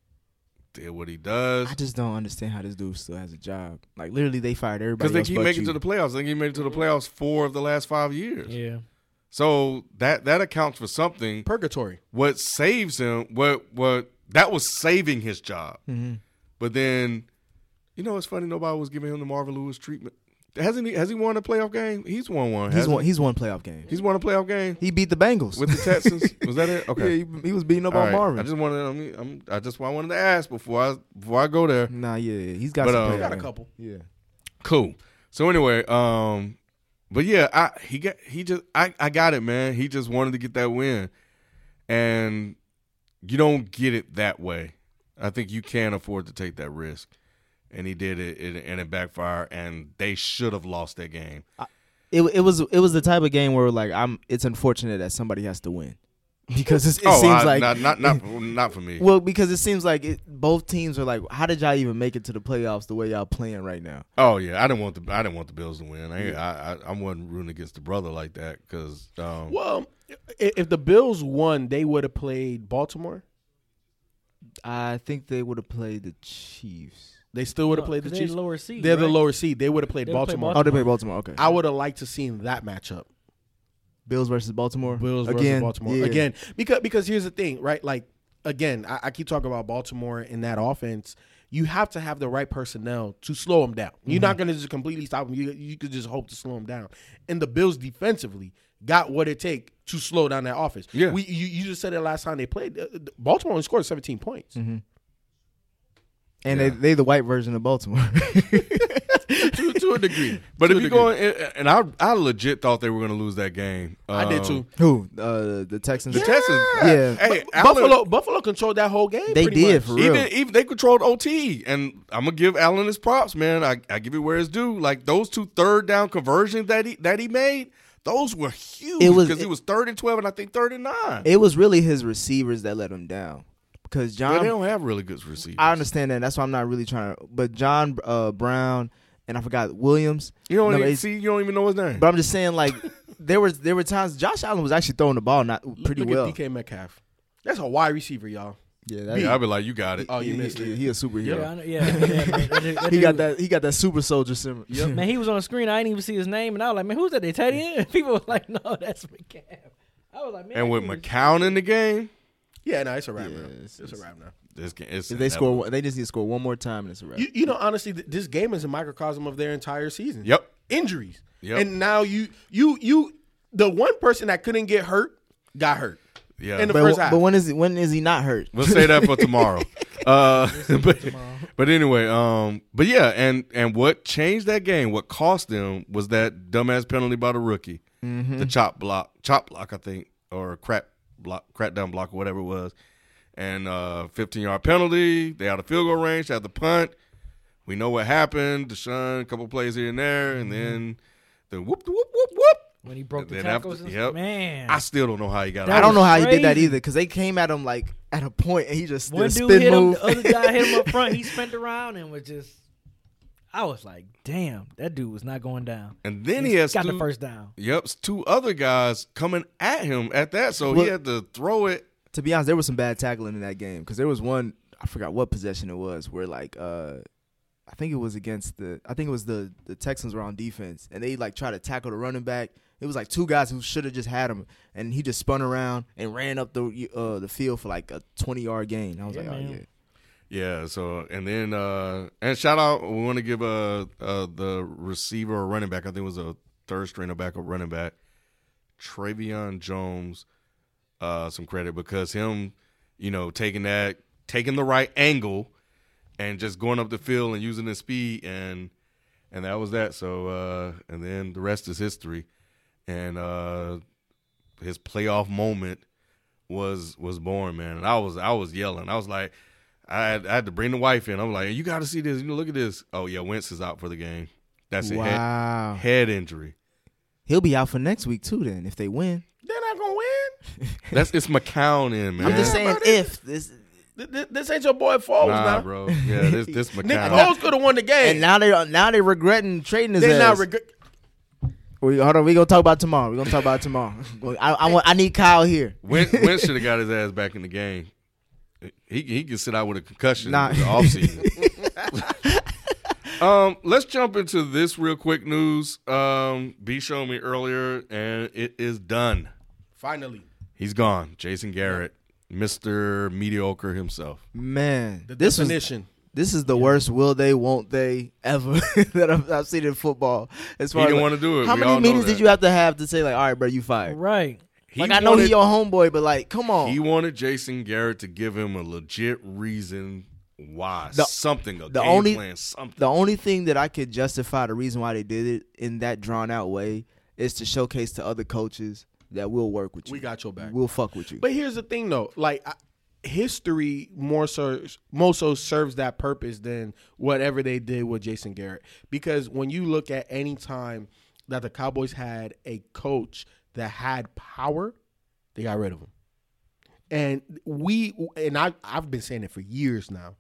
did what he does I just don't understand how this dude still has a job. Like literally, they fired everybody because they else keep but making you. it to the playoffs. They keep making it to the playoffs four of the last five years. Yeah. So that that accounts for something. Purgatory. What saves him? What what that was saving his job. Mm-hmm. But then, you know, it's funny. Nobody was giving him the Marvin Lewis treatment. Hasn't he? Has he won a playoff game? He's won one. He's hasn't won. he? He's won playoff games. He's won a playoff game He beat the Bengals with the Texans. Was that it? Okay. Yeah, he, he was beating up All on right. Marvin. I just wanted. I mean, I'm, I just I wanted to ask before I before I go there. nah, yeah, yeah, he's got But, some um, He playoff got a games. couple. Yeah. Cool. So anyway, um, but yeah, I he got he just I I got it, man. He just wanted to get that win, and you don't get it that way. I think you can't afford to take that risk, and he did it, it and it backfired, and they should have lost that game. It it was it was the type of game where like I'm. It's unfortunate that somebody has to win because it's, it oh, seems I, like not not not not for me. well because it seems like it, both teams are like, how did y'all even make it to the playoffs the way y'all playing right now? Oh yeah, I didn't want the I didn't want the Bills to win. I I, I, I wasn't rooting against the brother like that because um, Well, i- if the Bills won, they would have played Baltimore. I think they would have played the Chiefs. They still would have No, played the 'cause they're Chiefs. the lower seed. They're the right? lower seed. They would have played They would've played Baltimore. Oh, they played Baltimore. Okay. I would have liked to seen that matchup. Bills versus Baltimore. Bills again, versus Baltimore yeah. again. Because because here's the thing, right? Like again, I, I keep talking about Baltimore in that offense. You have to have the right personnel to slow them down. You're Mm-hmm. not going to just completely stop them. You you could just hope to slow them down. And the Bills defensively got what it take to slow down that offense. Yeah. we you, you just said it last time they played. Uh, Baltimore only scored seventeen points. Mm-hmm. And Yeah. they they the white version of Baltimore. to, to a degree. But To if a you're degree. going, and I, I legit thought they were going to lose that game. I did Um, too. Who? Uh, the Texans. The Texans, Yeah. Hey, Bu- Allen- Buffalo Buffalo controlled that whole game. They pretty did, much. for real. Even even they controlled O T, and I'm gonna give Allen his props, man. I, I give it where it's due. Like those two third down conversions that he that he made, those were huge. It was- because it was third and twelve, and I think third and nine. It was really his receivers that let him down. Because But John, they don't have really good receivers. I understand that. That's why I'm not really trying to. But John uh, Brown and I forgot Williams. You don't No, even it's- see. You don't even know his name. But I'm just saying, like there was there were times Josh Allen was actually throwing the ball not pretty Look well. at D K Metcalf. That's a wide receiver, y'all. Yeah, that, Yeah, I'd be like, you got it. Oh, you he, missed he, it. he a superhero. Yeah, I know, yeah, yeah, man. That dude- that He dude- got that. He got that super soldier sim. Yep. Man, he was on the screen. I didn't even see his name, and I was like, "Man, who's that? They tight end?" People were like, "No, that's McCaff." I was like, "Man." And with that dude- McCown in the game, Yeah, no, it's a wrap Yeah, now. it's- It's, a wrap now. this game. It's If they score, one- they just need to score one more time and it's a wrap. You, you know, honestly, th- this game is a microcosm of their entire season. Yep. Injuries. Yep. And now you, you, you, the one person that couldn't get hurt got hurt. Yeah. in the but, first half. but when is he, when is he not hurt? We'll say that for tomorrow. Uh, but, but anyway, um, but yeah, and and what changed that game, what cost them, was that dumbass penalty by the rookie, the chop block, chop block, I think, or crap block, crackdown block, or whatever it was, and uh, fifteen yard penalty. They out of field goal range, they had the punt. We know what happened. Deshaun, a couple plays here and there, and then the whoop, whoop, whoop, whoop. when he broke the Then tackles, after- and yep. man, I still don't know how he got That I out. don't know how he did that crazy. either because they came at him like at a point and he just did one a dude spin hit him, move. the other guy hit him up front. He spent around and was just. I was like, "Damn, that dude was not going down." And then he has got two, the first down. Yep, two other guys coming at him at that, so Well- he had to throw it. To be honest, there was some bad tackling in that game because there was one I forgot what possession it was where like uh I think it was against the I think it was the the Texans were on defense and they like tried to tackle the running back. It was like two guys who should have just had him and he just spun around and ran up the uh the field for like a twenty yard gain. I was Yeah, like, man. oh yeah. Yeah, so and then uh and shout out, we want to give uh, uh the receiver or running back, I think it was a third string or backup running back, Travion Jones, uh some credit because him, you know, taking that taking the right angle and just going up the field and using his speed and and that was that. So uh and then the rest is history. And uh his playoff moment was was born, man. And I was I was yelling. I was like, I had, I had to bring the wife in. I'm like, you got to see this. You know, look at this. Oh yeah, Wentz is out for the game. That's a head, Wow. head injury. He'll be out for next week too then if they win. They're not gonna win. That's it's McCown in, man. I'm just Yeah, saying but if this Th- th- This ain't your boy Foles nah, now. bro. Yeah, this this Nick McCown. Foles could have won the game. and now they now they regretting trading his They ass. now regret. we, hold on, we gonna talk about it tomorrow. We gonna talk about it tomorrow. I, I want I need Kyle here. Wentz, Wentz should have got his ass back in the game. He he can sit out with a concussion Nah. in the offseason. um, let's jump into this real quick news. Um, B showed me earlier, and it is done. Finally, He's gone. Jason Garrett, Mister Mediocre himself. Man, the this was definition. this is the worst will they won't they ever that I've, I've seen in football. As He far as didn't like, want to do it. how We many all know meetings that. did you have to have to say like, all right, bro, you fired? Right. He Like I know wanted, he your homeboy, but like, come on. he wanted Jason Garrett to give him a legit reason why. The- something, a the game only- plan, something. The only thing that I could justify the reason why they did it in that drawn out way is to showcase to other coaches that we'll work with you. We got your back. We'll fuck with you. But here's the thing, though. Like I, history more so more so serves that purpose than whatever they did with Jason Garrett. Because when you look at any time that the Cowboys had a coach that had power, they got rid of him. And we and I I've been saying it for years now.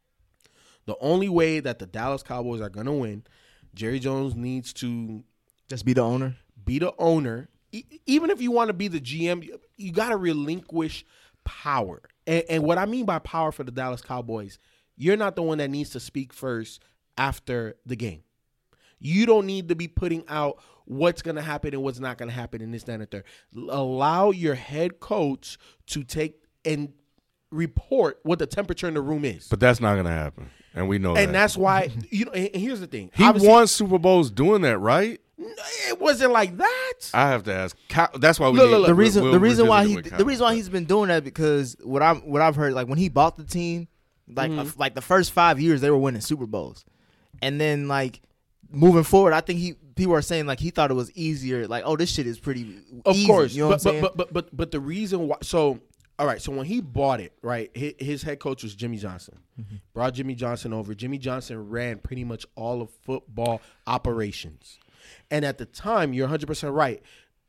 The only way that the Dallas Cowboys are gonna win, Jerry Jones needs to Just be the owner. be the owner. E- even if you want to be the G M, you, you got to relinquish power. And, and what I mean by power for the Dallas Cowboys, you're not the one that needs to speak first after the game. You don't need to be putting out what's going to happen and what's not going to happen in this, that, and the third. Allow your head coach to take and report what the temperature in the room is. But that's not going to happen, and we know that. And that's why, you know, and here's the thing. He Obviously, won Super Bowls doing that, right? it wasn't like that. I have to ask. Cow- That's why we. Look, need, look, look. the reason we'll the reason why revisit he it with the reason why Kyle. he's been doing that because what I'm what I've heard, like when he bought the team, like Mm-hmm. uh, like the first five years they were winning Super Bowls, and then like moving forward, I think he people are saying like he thought it was easier, like oh this shit is pretty Of easy, course, you know but, what I'm saying? but, but but but but the reason why. So all right, so when he bought it, right, his, his head coach was Jimmy Johnson. Mm-hmm. Brought Jimmy Johnson over. Jimmy Johnson ran pretty much all of football operations, and at the time, you're one hundred percent right.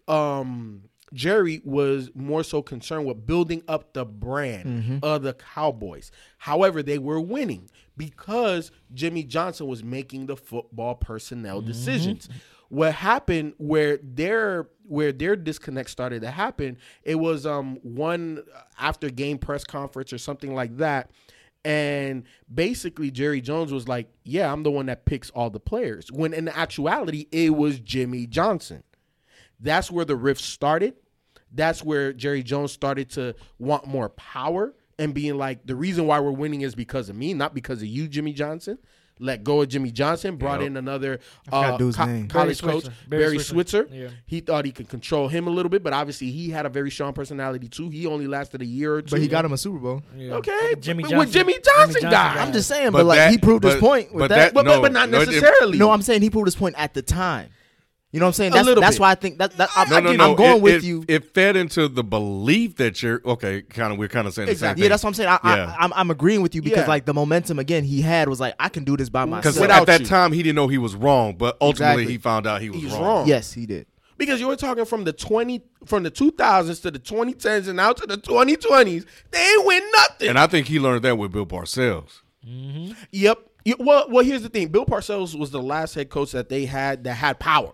Um, Jerry was more so concerned with building up the brand Mm-hmm. of the Cowboys. However, they were winning because Jimmy Johnson was making the football personnel Mm-hmm. decisions. What happened where their where their disconnect started to happen, it was um one after game press conference or something like that. And basically Jerry Jones was like, yeah, I'm the one that picks all the players. When in actuality, it was Jimmy Johnson. That's where the rift started. That's where Jerry Jones started to want more power and being like, the reason why we're winning is because of me, not because of you, Jimmy Johnson. Let go of Jimmy Johnson, brought Yep. in another forgot uh, dude's co- name. college Barry coach, Switzer. Barry, Barry Switzer. Switzer. Yeah. He thought he could control him a little bit, but obviously he had a very strong personality too. He only lasted a year or two. But he got him a Super Bowl. Yeah. Okay, Jimmy but Johnson. what Jimmy Johnson got? I'm just saying, But but, like that- he proved his but- point with but that. that- but, but, no, but not no, it- necessarily. No, I'm saying he proved his point at the time. You know what I'm saying? A That's little that's bit. why I think that, that I'm, No, no, I'm no. going it, with it, you. It fed into the belief that you're okay. Kind of, we're kind of saying Exactly. the Yeah, same that's what I'm saying. I, Yeah. I, I'm, I'm agreeing with you because Yeah. like the momentum again he had was like I can do this by Because myself. Without at that you. time he didn't know he was wrong, but ultimately Exactly. he found out he was He's wrong. wrong. Yes, he did. Because you were talking from the twenty, from the two thousands to the twenty tens and now to the twenty twenties, they ain't win nothing. And I think he learned that with Bill Parcells. Yep. Yeah, Well, well, here's the thing. Bill Parcells was the last head coach that they had that had power.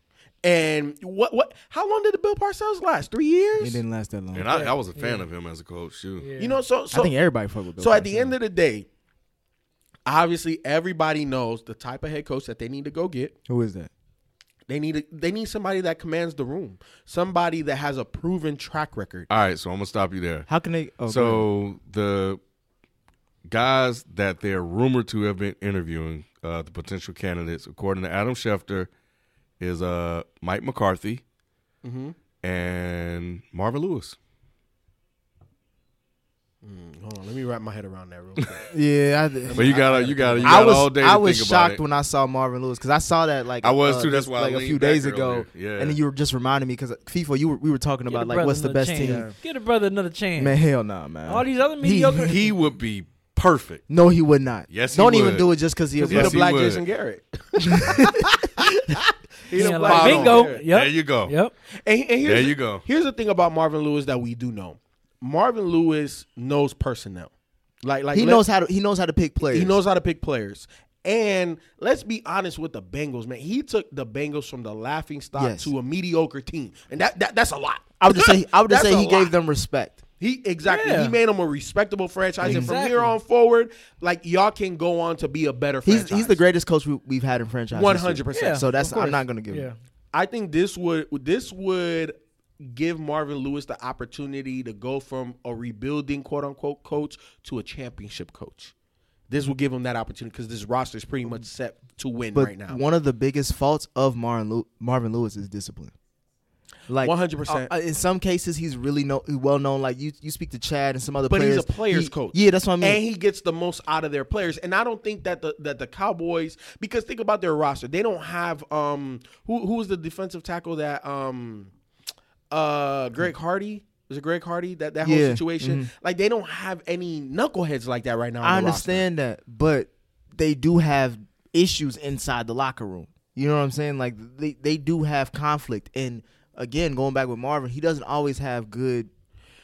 And what? What? How long did the Bill Parcells last? Three years. It didn't last that long. And I, I was a fan of him as a coach too. Yeah. You know, so so I think everybody fuck with Bill so at the Parcells. end of the day, obviously everybody knows the type of head coach that they need to go get. Who is that? They need a, they need somebody that commands the room, somebody that has a proven track record. All right, so I'm gonna stop you there. How can they? Oh, go ahead. So the guys that they're rumored to have been interviewing, uh, the potential candidates, according to Adam Schefter, is uh, Mike McCarthy Mm-hmm. and Marvin Lewis. Mm, hold on, let me wrap my head around that real quick. yeah, I, But you gotta, you gotta, you I got was all day to I was think about shocked it. when I saw Marvin Lewis because I saw that like I was uh, too, that's just, why I like a leaned few back days ago, earlier. Yeah. and then you were just reminding me because FIFA, you were, we were talking Get about a like brother what's the another best chance. team. Get a brother another chance. Man, hell no, man. All these other He- mediocre. He would be perfect. No, he would not. Yes, he Don't even would. do it just because he a Because Yes, he's he the black would. Jason Garrett. He's Yeah, the like black bingo. Jason Garrett. Yep. There you go. Yep. And, and here's There the- you go. Here's the thing about Marvin Lewis that we do know. Marvin Lewis knows personnel. Like like He let- knows how to he knows how to pick players. He knows how to pick players. And let's be honest with the Bengals, man. He took the Bengals from the laughing stock Yes. to a mediocre team, and that, that that's a lot. I would just say I would just That's say a he gave lot. them respect. He exactly. Yeah. He made them a respectable franchise, and from Exactly. here on forward, like y'all can go on to be a better He's franchise. he's the greatest coach we, we've had in franchise. one history. hundred percent. Yeah. So that's of course. I'm not gonna give Yeah. him. I think this would this would give Marvin Lewis the opportunity to go from a rebuilding quote unquote coach to a championship coach. This will give him that opportunity because this roster is pretty much set to win But right now. one of the biggest faults of Marvin Lew- Marvin Lewis is discipline. Like one hundred percent. uh, in some cases, he's really no, well known. Like you, you speak to Chad and some other But players. he's a players he- coach. Yeah, that's what I mean. And he gets the most out of their players. And I don't think that the that the Cowboys, because think about their roster, they don't have um who who was the defensive tackle that um uh Greg Hardy. Was it Greg Hardy? That that whole Yeah. situation? Mhm. Like they don't have any knuckleheads like that right now. on I the roster. understand that, but they do have issues inside the locker room. You know what I'm saying? Like they, they do have conflict. And again, going back with Marvin, he doesn't always have good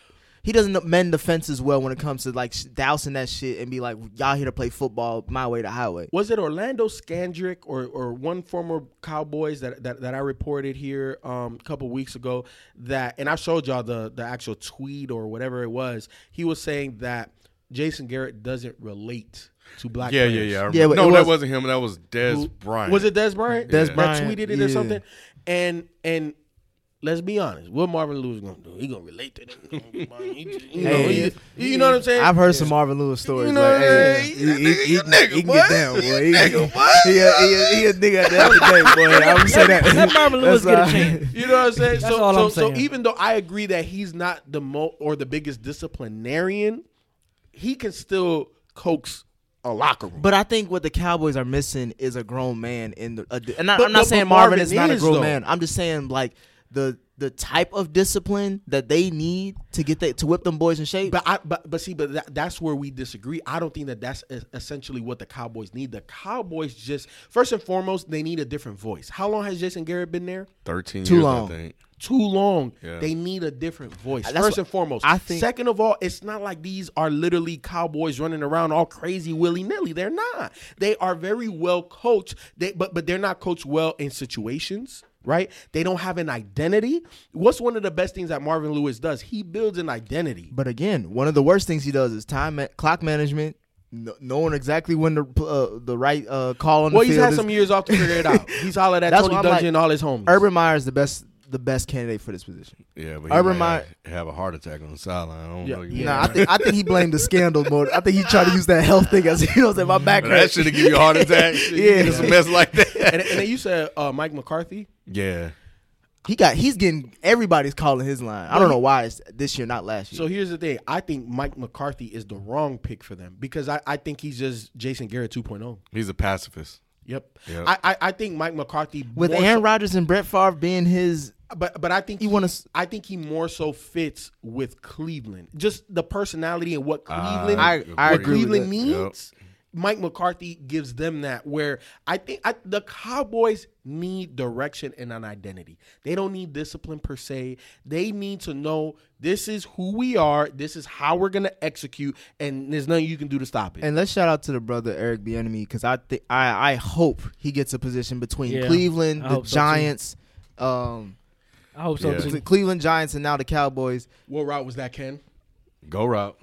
he doesn't mend the fences well when it comes to like sh- dousing that shit and be like, y'all here to play football, my way to highway. Was it Orlando Scandrick or or one former Cowboys that that, that I reported here um, a couple weeks ago that, and I showed y'all the the actual tweet or whatever it was. He was saying that Jason Garrett doesn't relate to black Yeah, players. yeah, yeah. I Yeah, but no, it that was- wasn't him. That was Des Who- Bryant. Was it Des Bryant? Des that Bryant, tweeted it yeah. or something? And and let's be honest, what Marvin Lewis gonna do? He gonna relate to them. He just- you, know, Hey, he- you know what I'm saying? I've heard some Marvin Lewis stories. You know like, what I'm hey, saying? he, he, he, You nigga, he can boy. get down, boy. He, Nigga, what? he, a, he, a, he a nigga at the end of the day, boy. I'm saying that. Let Marvin Lewis That's get a all- chance. You know what I'm saying? That's so, all so, I'm so saying. even though I agree that he's not the mo or the biggest disciplinarian, he can still coax a locker room. But I think what the Cowboys are missing is a grown man in the. A, and I, But- I'm not but- saying but Marvin, Marvin is not a is, grown though. man. I'm just saying like the the type of discipline that they need to get that to whip them boys in shape. But I, but but see, but that, that's where we disagree. I don't think that that's e- essentially what the Cowboys need. The Cowboys just first and foremost they need a different voice. How long has Jason Garrett been there? thirteen Too years, long. I think. Too long. Yeah. They need a different voice. That's First what and foremost. I think- Second of all, it's not like these are literally Cowboys running around all crazy willy nilly. They're not. They are very well coached. They but but they're not coached well in situations. Right? They don't have an identity. What's one of the best things that Marvin Lewis does? He builds an identity. But again, one of the worst things he does is time ma- clock management, kn- knowing exactly when the uh, the right uh, call on Well, the he's field had is. some years off to figure it out. He's hollered at That's Tony what I'm Dungy like, and all his homies. Urban Meyer is the best the best candidate for this position. Yeah, but he Urban might Meyer- have a heart attack on the sideline. I don't Yeah, know. yeah. Nah, I think I think he blamed the scandal more. I think he tried to use that health thing as you know, say my back But that hurts. should have give you a heart attack. Yeah. It's a mess like that. and, and then you said uh, Mike McCarthy. Yeah. He got he's getting everybody's calling his line. I don't know why it's this year, not last year. So here's the thing. I think Mike McCarthy is the wrong pick for them because I, I think he's just Jason Garrett two point oh. He's a pacifist. Yep. Yep. I, I, I think Mike McCarthy With more Aaron so- Rodgers and Brett Favre being his, but but I think You he, wanna s- I think he more so fits with Cleveland. Just the personality and what Cleveland I- I what agree with Cleveland that. needs. Mike McCarthy gives them that where I think I, the Cowboys need direction and an identity. They don't need discipline per se. They need to know this is who we are. This is how we're going to execute, and there's nothing you can do to stop it. and let's shout out to the brother Eric Bieniemy because I think I I hope he gets a position between Yeah, Cleveland, I the hope so, too. Giants, um, I hope so Yeah. too. the Cleveland Giants, and now the Cowboys. what route was that, Ken? Go route.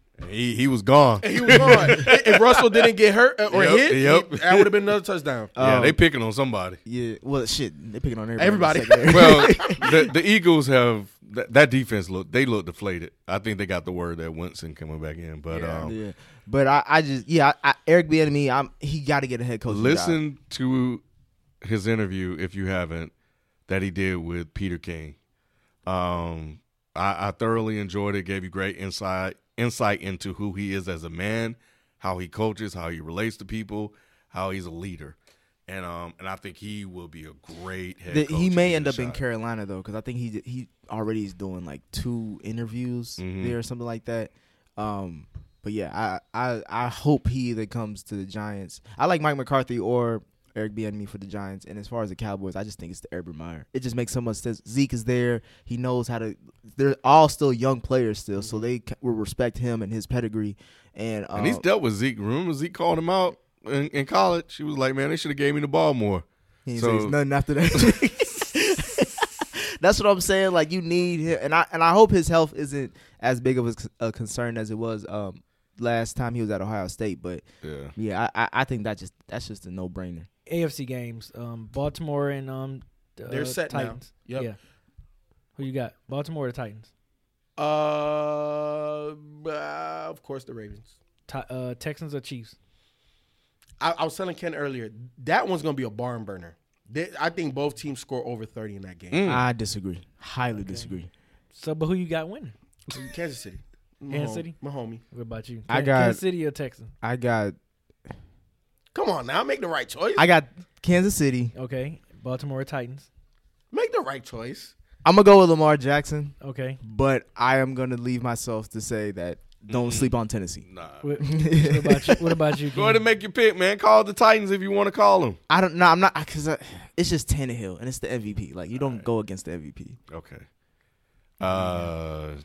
He he was gone. He was gone. If Russell didn't get hurt uh, or Yep, hit, yep. he- that would have been another touchdown. yeah, Um, they picking on somebody. Yeah, well, shit, they picking on everybody. Everybody. in the secondary. Well, the the Eagles have that, that defense look they look deflated. I think they got the word that Winston coming back in, but Yeah. um, yeah, but I, I just yeah, I, I, Eric Bieniemy, I'm he got to get a head coach. listen to his interview if you haven't that he did with Peter King. Um, I, I thoroughly enjoyed it. Gave you great insight insight into who he is as a man, how he coaches, how he relates to people, how he's a leader, and um, and I think he will be a great head The, coach. he if may he end gets up in shot. Carolina though, because I think he he already is doing like two interviews Mhm. there or something like that. Um, but yeah, I, I I hope he either comes to the Giants. I like Mike McCarthy or Eric Bieniemy for the Giants. And as far as the Cowboys, I just think it's the Urban Meyer. It just makes so much sense. Zeke is there. He knows how to. They're all still young players still, so they ca- will respect him and his pedigree. And, uh, And he's dealt with Zeke. Remember Zeke called him out in, in college. He was like, "Man, they should have gave me the ball more." He ain't So- say nothing after that. That's what I'm saying. Like you need him, and I and I hope his health isn't as big of a, a concern as it was um, last time he was at Ohio State. But Yeah. yeah, I, I, I think that just that's just a no brainer. A F C games, um, Baltimore and um, uh, They're set now. Titans. Yep. Yeah. Who you got? Baltimore or the Titans? Uh, uh, of course, the Ravens. Ti- uh, Texans or Chiefs? I, I was telling Ken earlier, that one's going to be a barn burner. They, I think both teams score over thirty in that game. Mm. I disagree. Highly disagree. So, but who you got winning? Kansas City. My Kansas hom- City? My homie. What about you? I Kan- got- Kansas City or Texans? I got Come on now, make the right choice. I got Kansas City. Okay. Baltimore or Titans? make the right choice. I'm gonna go with Lamar Jackson, Okay. but I am gonna leave myself to say that don't sleep on Tennessee. Nah. What, what about you? What about you? Go ahead and make your pick, man. Call the Titans if you want to call them. I don't know. I'm not because it's just Tannehill and it's the M V P. Like you don't go against the M V P. Okay. Uh,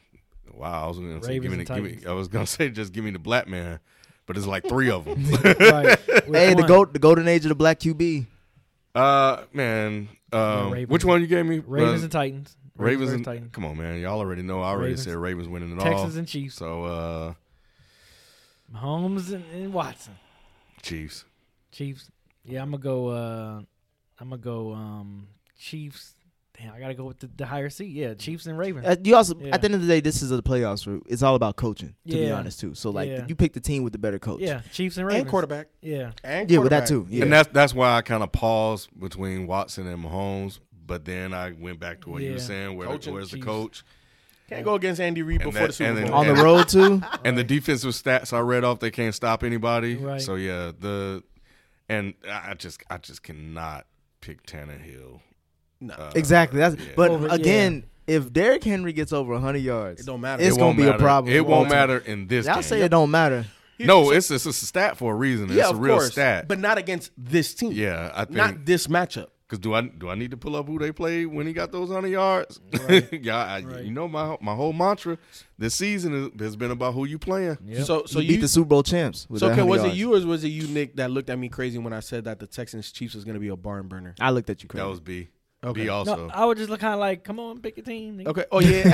Wow, I was gonna say, Ravens give me, and the, give me. Titans. I was gonna say just give me the black man, but it's like three of them. Right. Which Hey, the one? goat, the golden age of the black Q B. uh, man, um, Ravens. which one you gave me? Ravens Uh, and Titans. Ravens versus and Titans. come on, man, y'all already know. I already Ravens. said Ravens winning it all. Texans and Chiefs. So, uh, Mahomes and, and Watson. Chiefs. Chiefs. Yeah, I'm gonna go. Uh, I'm gonna go. Um, Chiefs. Damn, I gotta go with the, the higher seed. Yeah, Chiefs and Ravens. Uh, you also, Yeah. at the end of the day, this is a playoffs route. It's all about coaching, to be Yeah. honest, too. So, like, Yeah. you pick the team with the better coach. Yeah, Chiefs and Ravens. And quarterback. Yeah. And Yeah, with that, quarterback. too. Yeah. And that's that's why I kind of paused between Watson and Mahomes. But then I went back to what you were Yeah. saying. Where, Coaching where's the Chiefs. coach? Can't go against Andy Reid And before that- the Super and then- Bowl. On the road, too. And the defensive stats I read off, they can't stop anybody. Right. So yeah, the and I just I just cannot pick Tannehill. No. Uh, Exactly. That's yeah. But, Over- again, if Derrick Henry gets over one hundred yards, It don't matter. it's It going won't to be a matter. problem. It for won't Baltimore. matter in this Y'all game. say it don't matter. No, it's, it's it's a stat for a reason. yeah, It's a of real course, stat. but not against this team. yeah, I think Not this matchup. because do I do I need to pull up who they played when he got those hundred yards? yeah, I, Right. you know my my whole mantra this season is, has been about who you playing. Yep. So, so So you beat the Super Bowl champs. With So, that okay, one hundred was it yards. you or was it you, Nick, that looked at me crazy when I said that the Texans Chiefs was going to be a barn burner? I looked at you crazy. That was B. Okay. B also. No, I would just look kind of like, come on, pick a team. nigga. Okay. Oh yeah.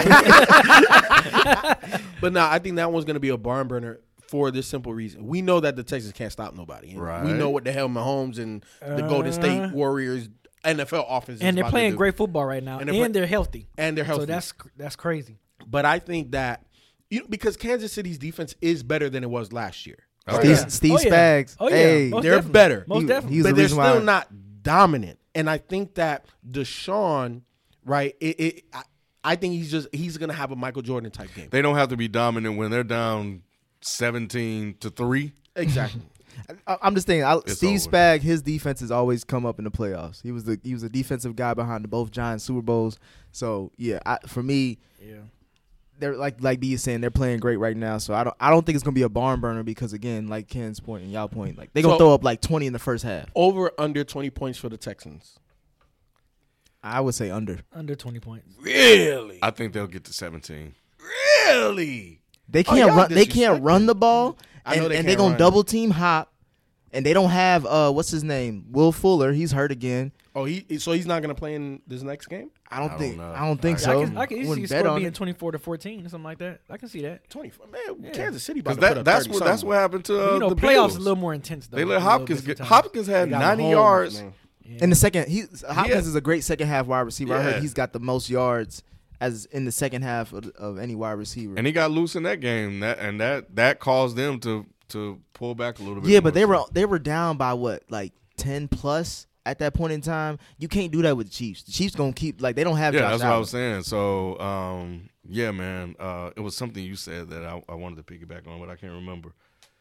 But no, I think that one's going to be a barn burner for this simple reason. We know that the Texans can't stop nobody. And Right. We know what the hell Mahomes and the Golden State Uh, Warriors N F L offense is And they're about to playing do. great football right now, And and they're they're, play- healthy. and they're healthy. So that's that's crazy. But I think that you know, because Kansas City's defense is better than it was last year. Oh, Steve, yeah. Steve Oh, yeah. Spags. Oh, yeah. Hey, Most They're definitely. better. Most He- definitely. he's But the they're reason still why- not dominant. And I think that Deshaun, right? It, it I, I think he's just he's gonna have a Michael Jordan type game. They don't have to be dominant when they're down seventeen to three. Exactly. I- I'm just saying, I, It's Steve over. Spag, his defense has always come up in the playoffs. He was the he was a defensive guy behind the both Giants Super Bowls. So yeah, I, for me, Yeah. they're like like B is saying, they're playing great right now. So I don't I don't think it's gonna be a barn burner because again, like Ken's point and y'all point, like they're gonna So- throw up like twenty in the first half. Over under twenty points for the Texans. I would say under. Under twenty points. Really? I think they'll get to seventeen. Really? They Oh, can't y'all run. They can't disrespecting. run the ball, I and, know they and they can't gonna run. double team Hop, and they don't have uh what's his name, Will Fuller. He's hurt again. Oh, he so he's not gonna play in this next game? I don't I don't think. know. I don't think I- I so. can, I can easily Wouldn't see bet score on being it. twenty-four to fourteen or something like that. I can see that. Twenty-four. Man, Yeah. Kansas City about Because to put that, up that's thirty what that's something. what happened to uh, But, you know, the playoffs Bills. is a little more intense though. They a let little Hopkins bit get sometimes. Hopkins had They got ninety Mahomes, yards. man. Yeah. In the second, he Hopkins Yeah. is a great second half wide receiver. I heard Yeah. he's got the most yards as in the second half of, of any wide receiver. And he got loose in that game. That and that that caused them to to pull back a little bit. yeah, more. but they were they were down by what, like ten plus at that point in time. You can't do that with the Chiefs. The Chiefs gonna keep like they don't have. Yeah, Josh that's what Allen. I was saying. So, um, yeah, man, uh, it was something you said that I, I wanted to piggyback on, but I can't remember.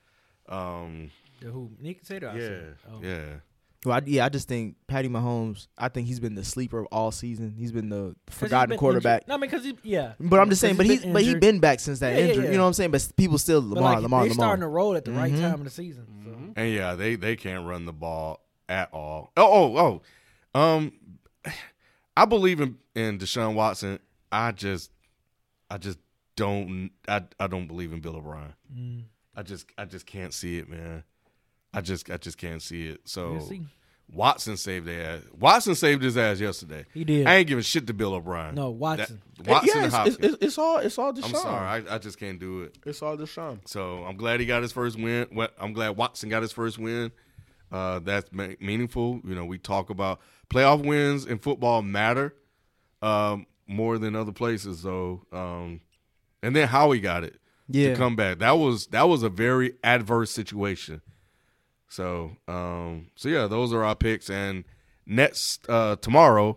Um, The who? Nick said it. I yeah, said. Oh. yeah. Well, I, yeah, I just think Patty Mahomes. I think he's been the sleeper all season. He's been the 'Cause he's forgotten been quarterback. injured. No, I mean, because he, yeah. But I'm just saying, 'Cause but he's been but he injured. been back since that Yeah, yeah, injury. yeah. You know what I'm saying? But people still But Lamar, like, Lamar, they Lamar. starting to roll at the right Mhm. time of the season. So. And yeah, they they can't run the ball at all. Oh, oh, oh. Um, I believe in in Deshaun Watson. I just, I just don't. I I don't believe in Bill O'Brien. Mm. I just I just can't see it, man. I just I just can't see it. So We'll see. Watson saved their ass. Watson saved his ass yesterday. He did. I ain't giving shit to Bill O'Brien. No, Watson. That- Watson yeah, and it's, Hopkins. it's, it's all it's all Deshaun. I'm sorry, I, I just can't do it. It's all Deshaun. So I'm glad he got his first win. Well, I'm glad Watson got his first win. Uh, that's me- meaningful. You know, we talk about playoff wins in football matter um, more than other places. So, um, and then Howie got it Yeah. to come back. That was that was a very adverse situation. So, um, so yeah, those are our picks. And next uh, tomorrow,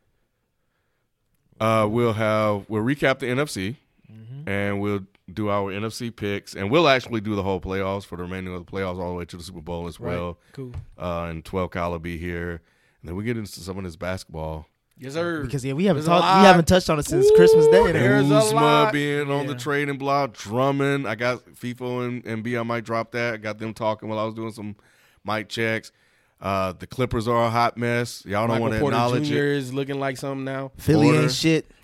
uh, we'll have we'll recap the N F C, and we'll do our N F C picks, and we'll actually do the whole playoffs for the remaining of the playoffs all the way to the Super Bowl as Right. well. Cool. Uh, and twelve Cal will be here, and then we get into some of this basketball. Yes, sir. Because yeah, we haven't There's a talked. lot. We haven't touched on it since Christmas Day. and There's a Kuzma lot. being on the Yeah. trading block, Drummond. I got FIFO and, and B. I might drop that. I got them talking while I was doing some mic checks. Uh, the Clippers are a hot mess. Y'all don't Michael want to Porter acknowledge Junior it. is looking like something now. Philly Porter. ain't shit.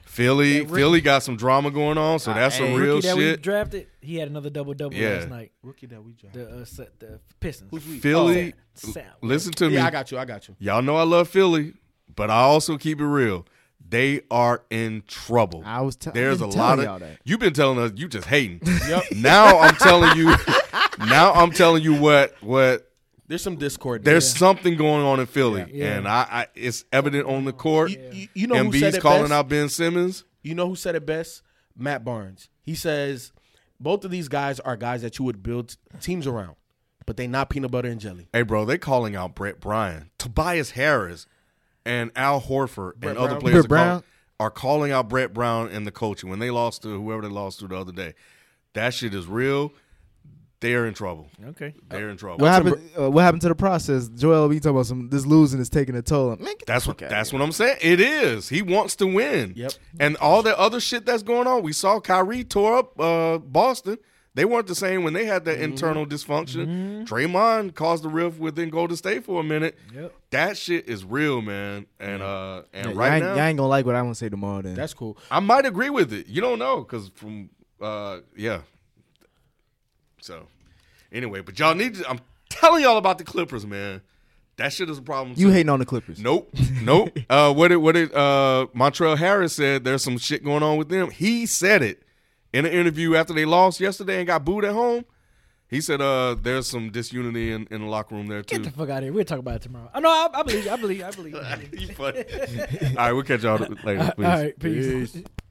Philly, That rookie- Philly got some drama going on, so that's Hey, some real Rookie that we shit. drafted, he had another double double Yeah. last night. Rookie that we drafted. The uh, se- the Pistons. Who's we? Philly, Sam- Sam. listen to me. Yeah, I got you. I got you. Y'all know I love Philly, but I also keep it real. They are in trouble. I was t- There's a I've been lot telling of y'all that. you've been telling us you just hating. Yep. Now I'm telling you. Now I'm telling you what what. There's some discord. There's there. something going on in Philly, Yeah. and I, I it's evident on the court. You, you, you know who said Embiid's it calling best? out Ben Simmons. You know who said it best? Matt Barnes. He says both of these guys are guys that you would build teams around, but they not peanut butter and jelly. Hey, bro, they calling out Brett Bryan, Tobias Harris, and Al Horford, Brett and other Brown? players Brett are, call- Brown? are calling out Brett Brown and the coaching when they lost to whoever they lost to the other day. That shit is real. They're in trouble. Okay. They're in trouble. What happened? Uh, what happened to the process? Joel, we talking about some this losing is taking a toll. Man, get the That's what fuck outta that's here. what I'm saying. It is. He wants to win. Yep. And all the other shit that's going on. We saw Kyrie tore up uh, Boston. They weren't the same when they had that internal dysfunction. Draymond caused the rift within Golden State for a minute. Yep. That shit is real, man. And uh, and Yeah, right y'all, ain't, now, y'all ain't gonna like what I'm gonna say tomorrow. Then That's cool. I might agree with it. You don't know because from uh, yeah. So anyway, but y'all need to. I'm telling y'all about the Clippers, man. That shit is a problem. you too. hating on the Clippers. Nope, nope. Uh, what it what it uh, Montrell Harris said there's some shit going on with them. He said it in an interview after they lost yesterday and got booed at home. He said uh, there's some disunity in, in the locker room there Get too. the fuck out of here. We'll talk about it tomorrow. I know. I, I believe. you, I believe. I believe. I believe. You funny. All right, we'll catch y'all later. All Please. right. Peace. Peace.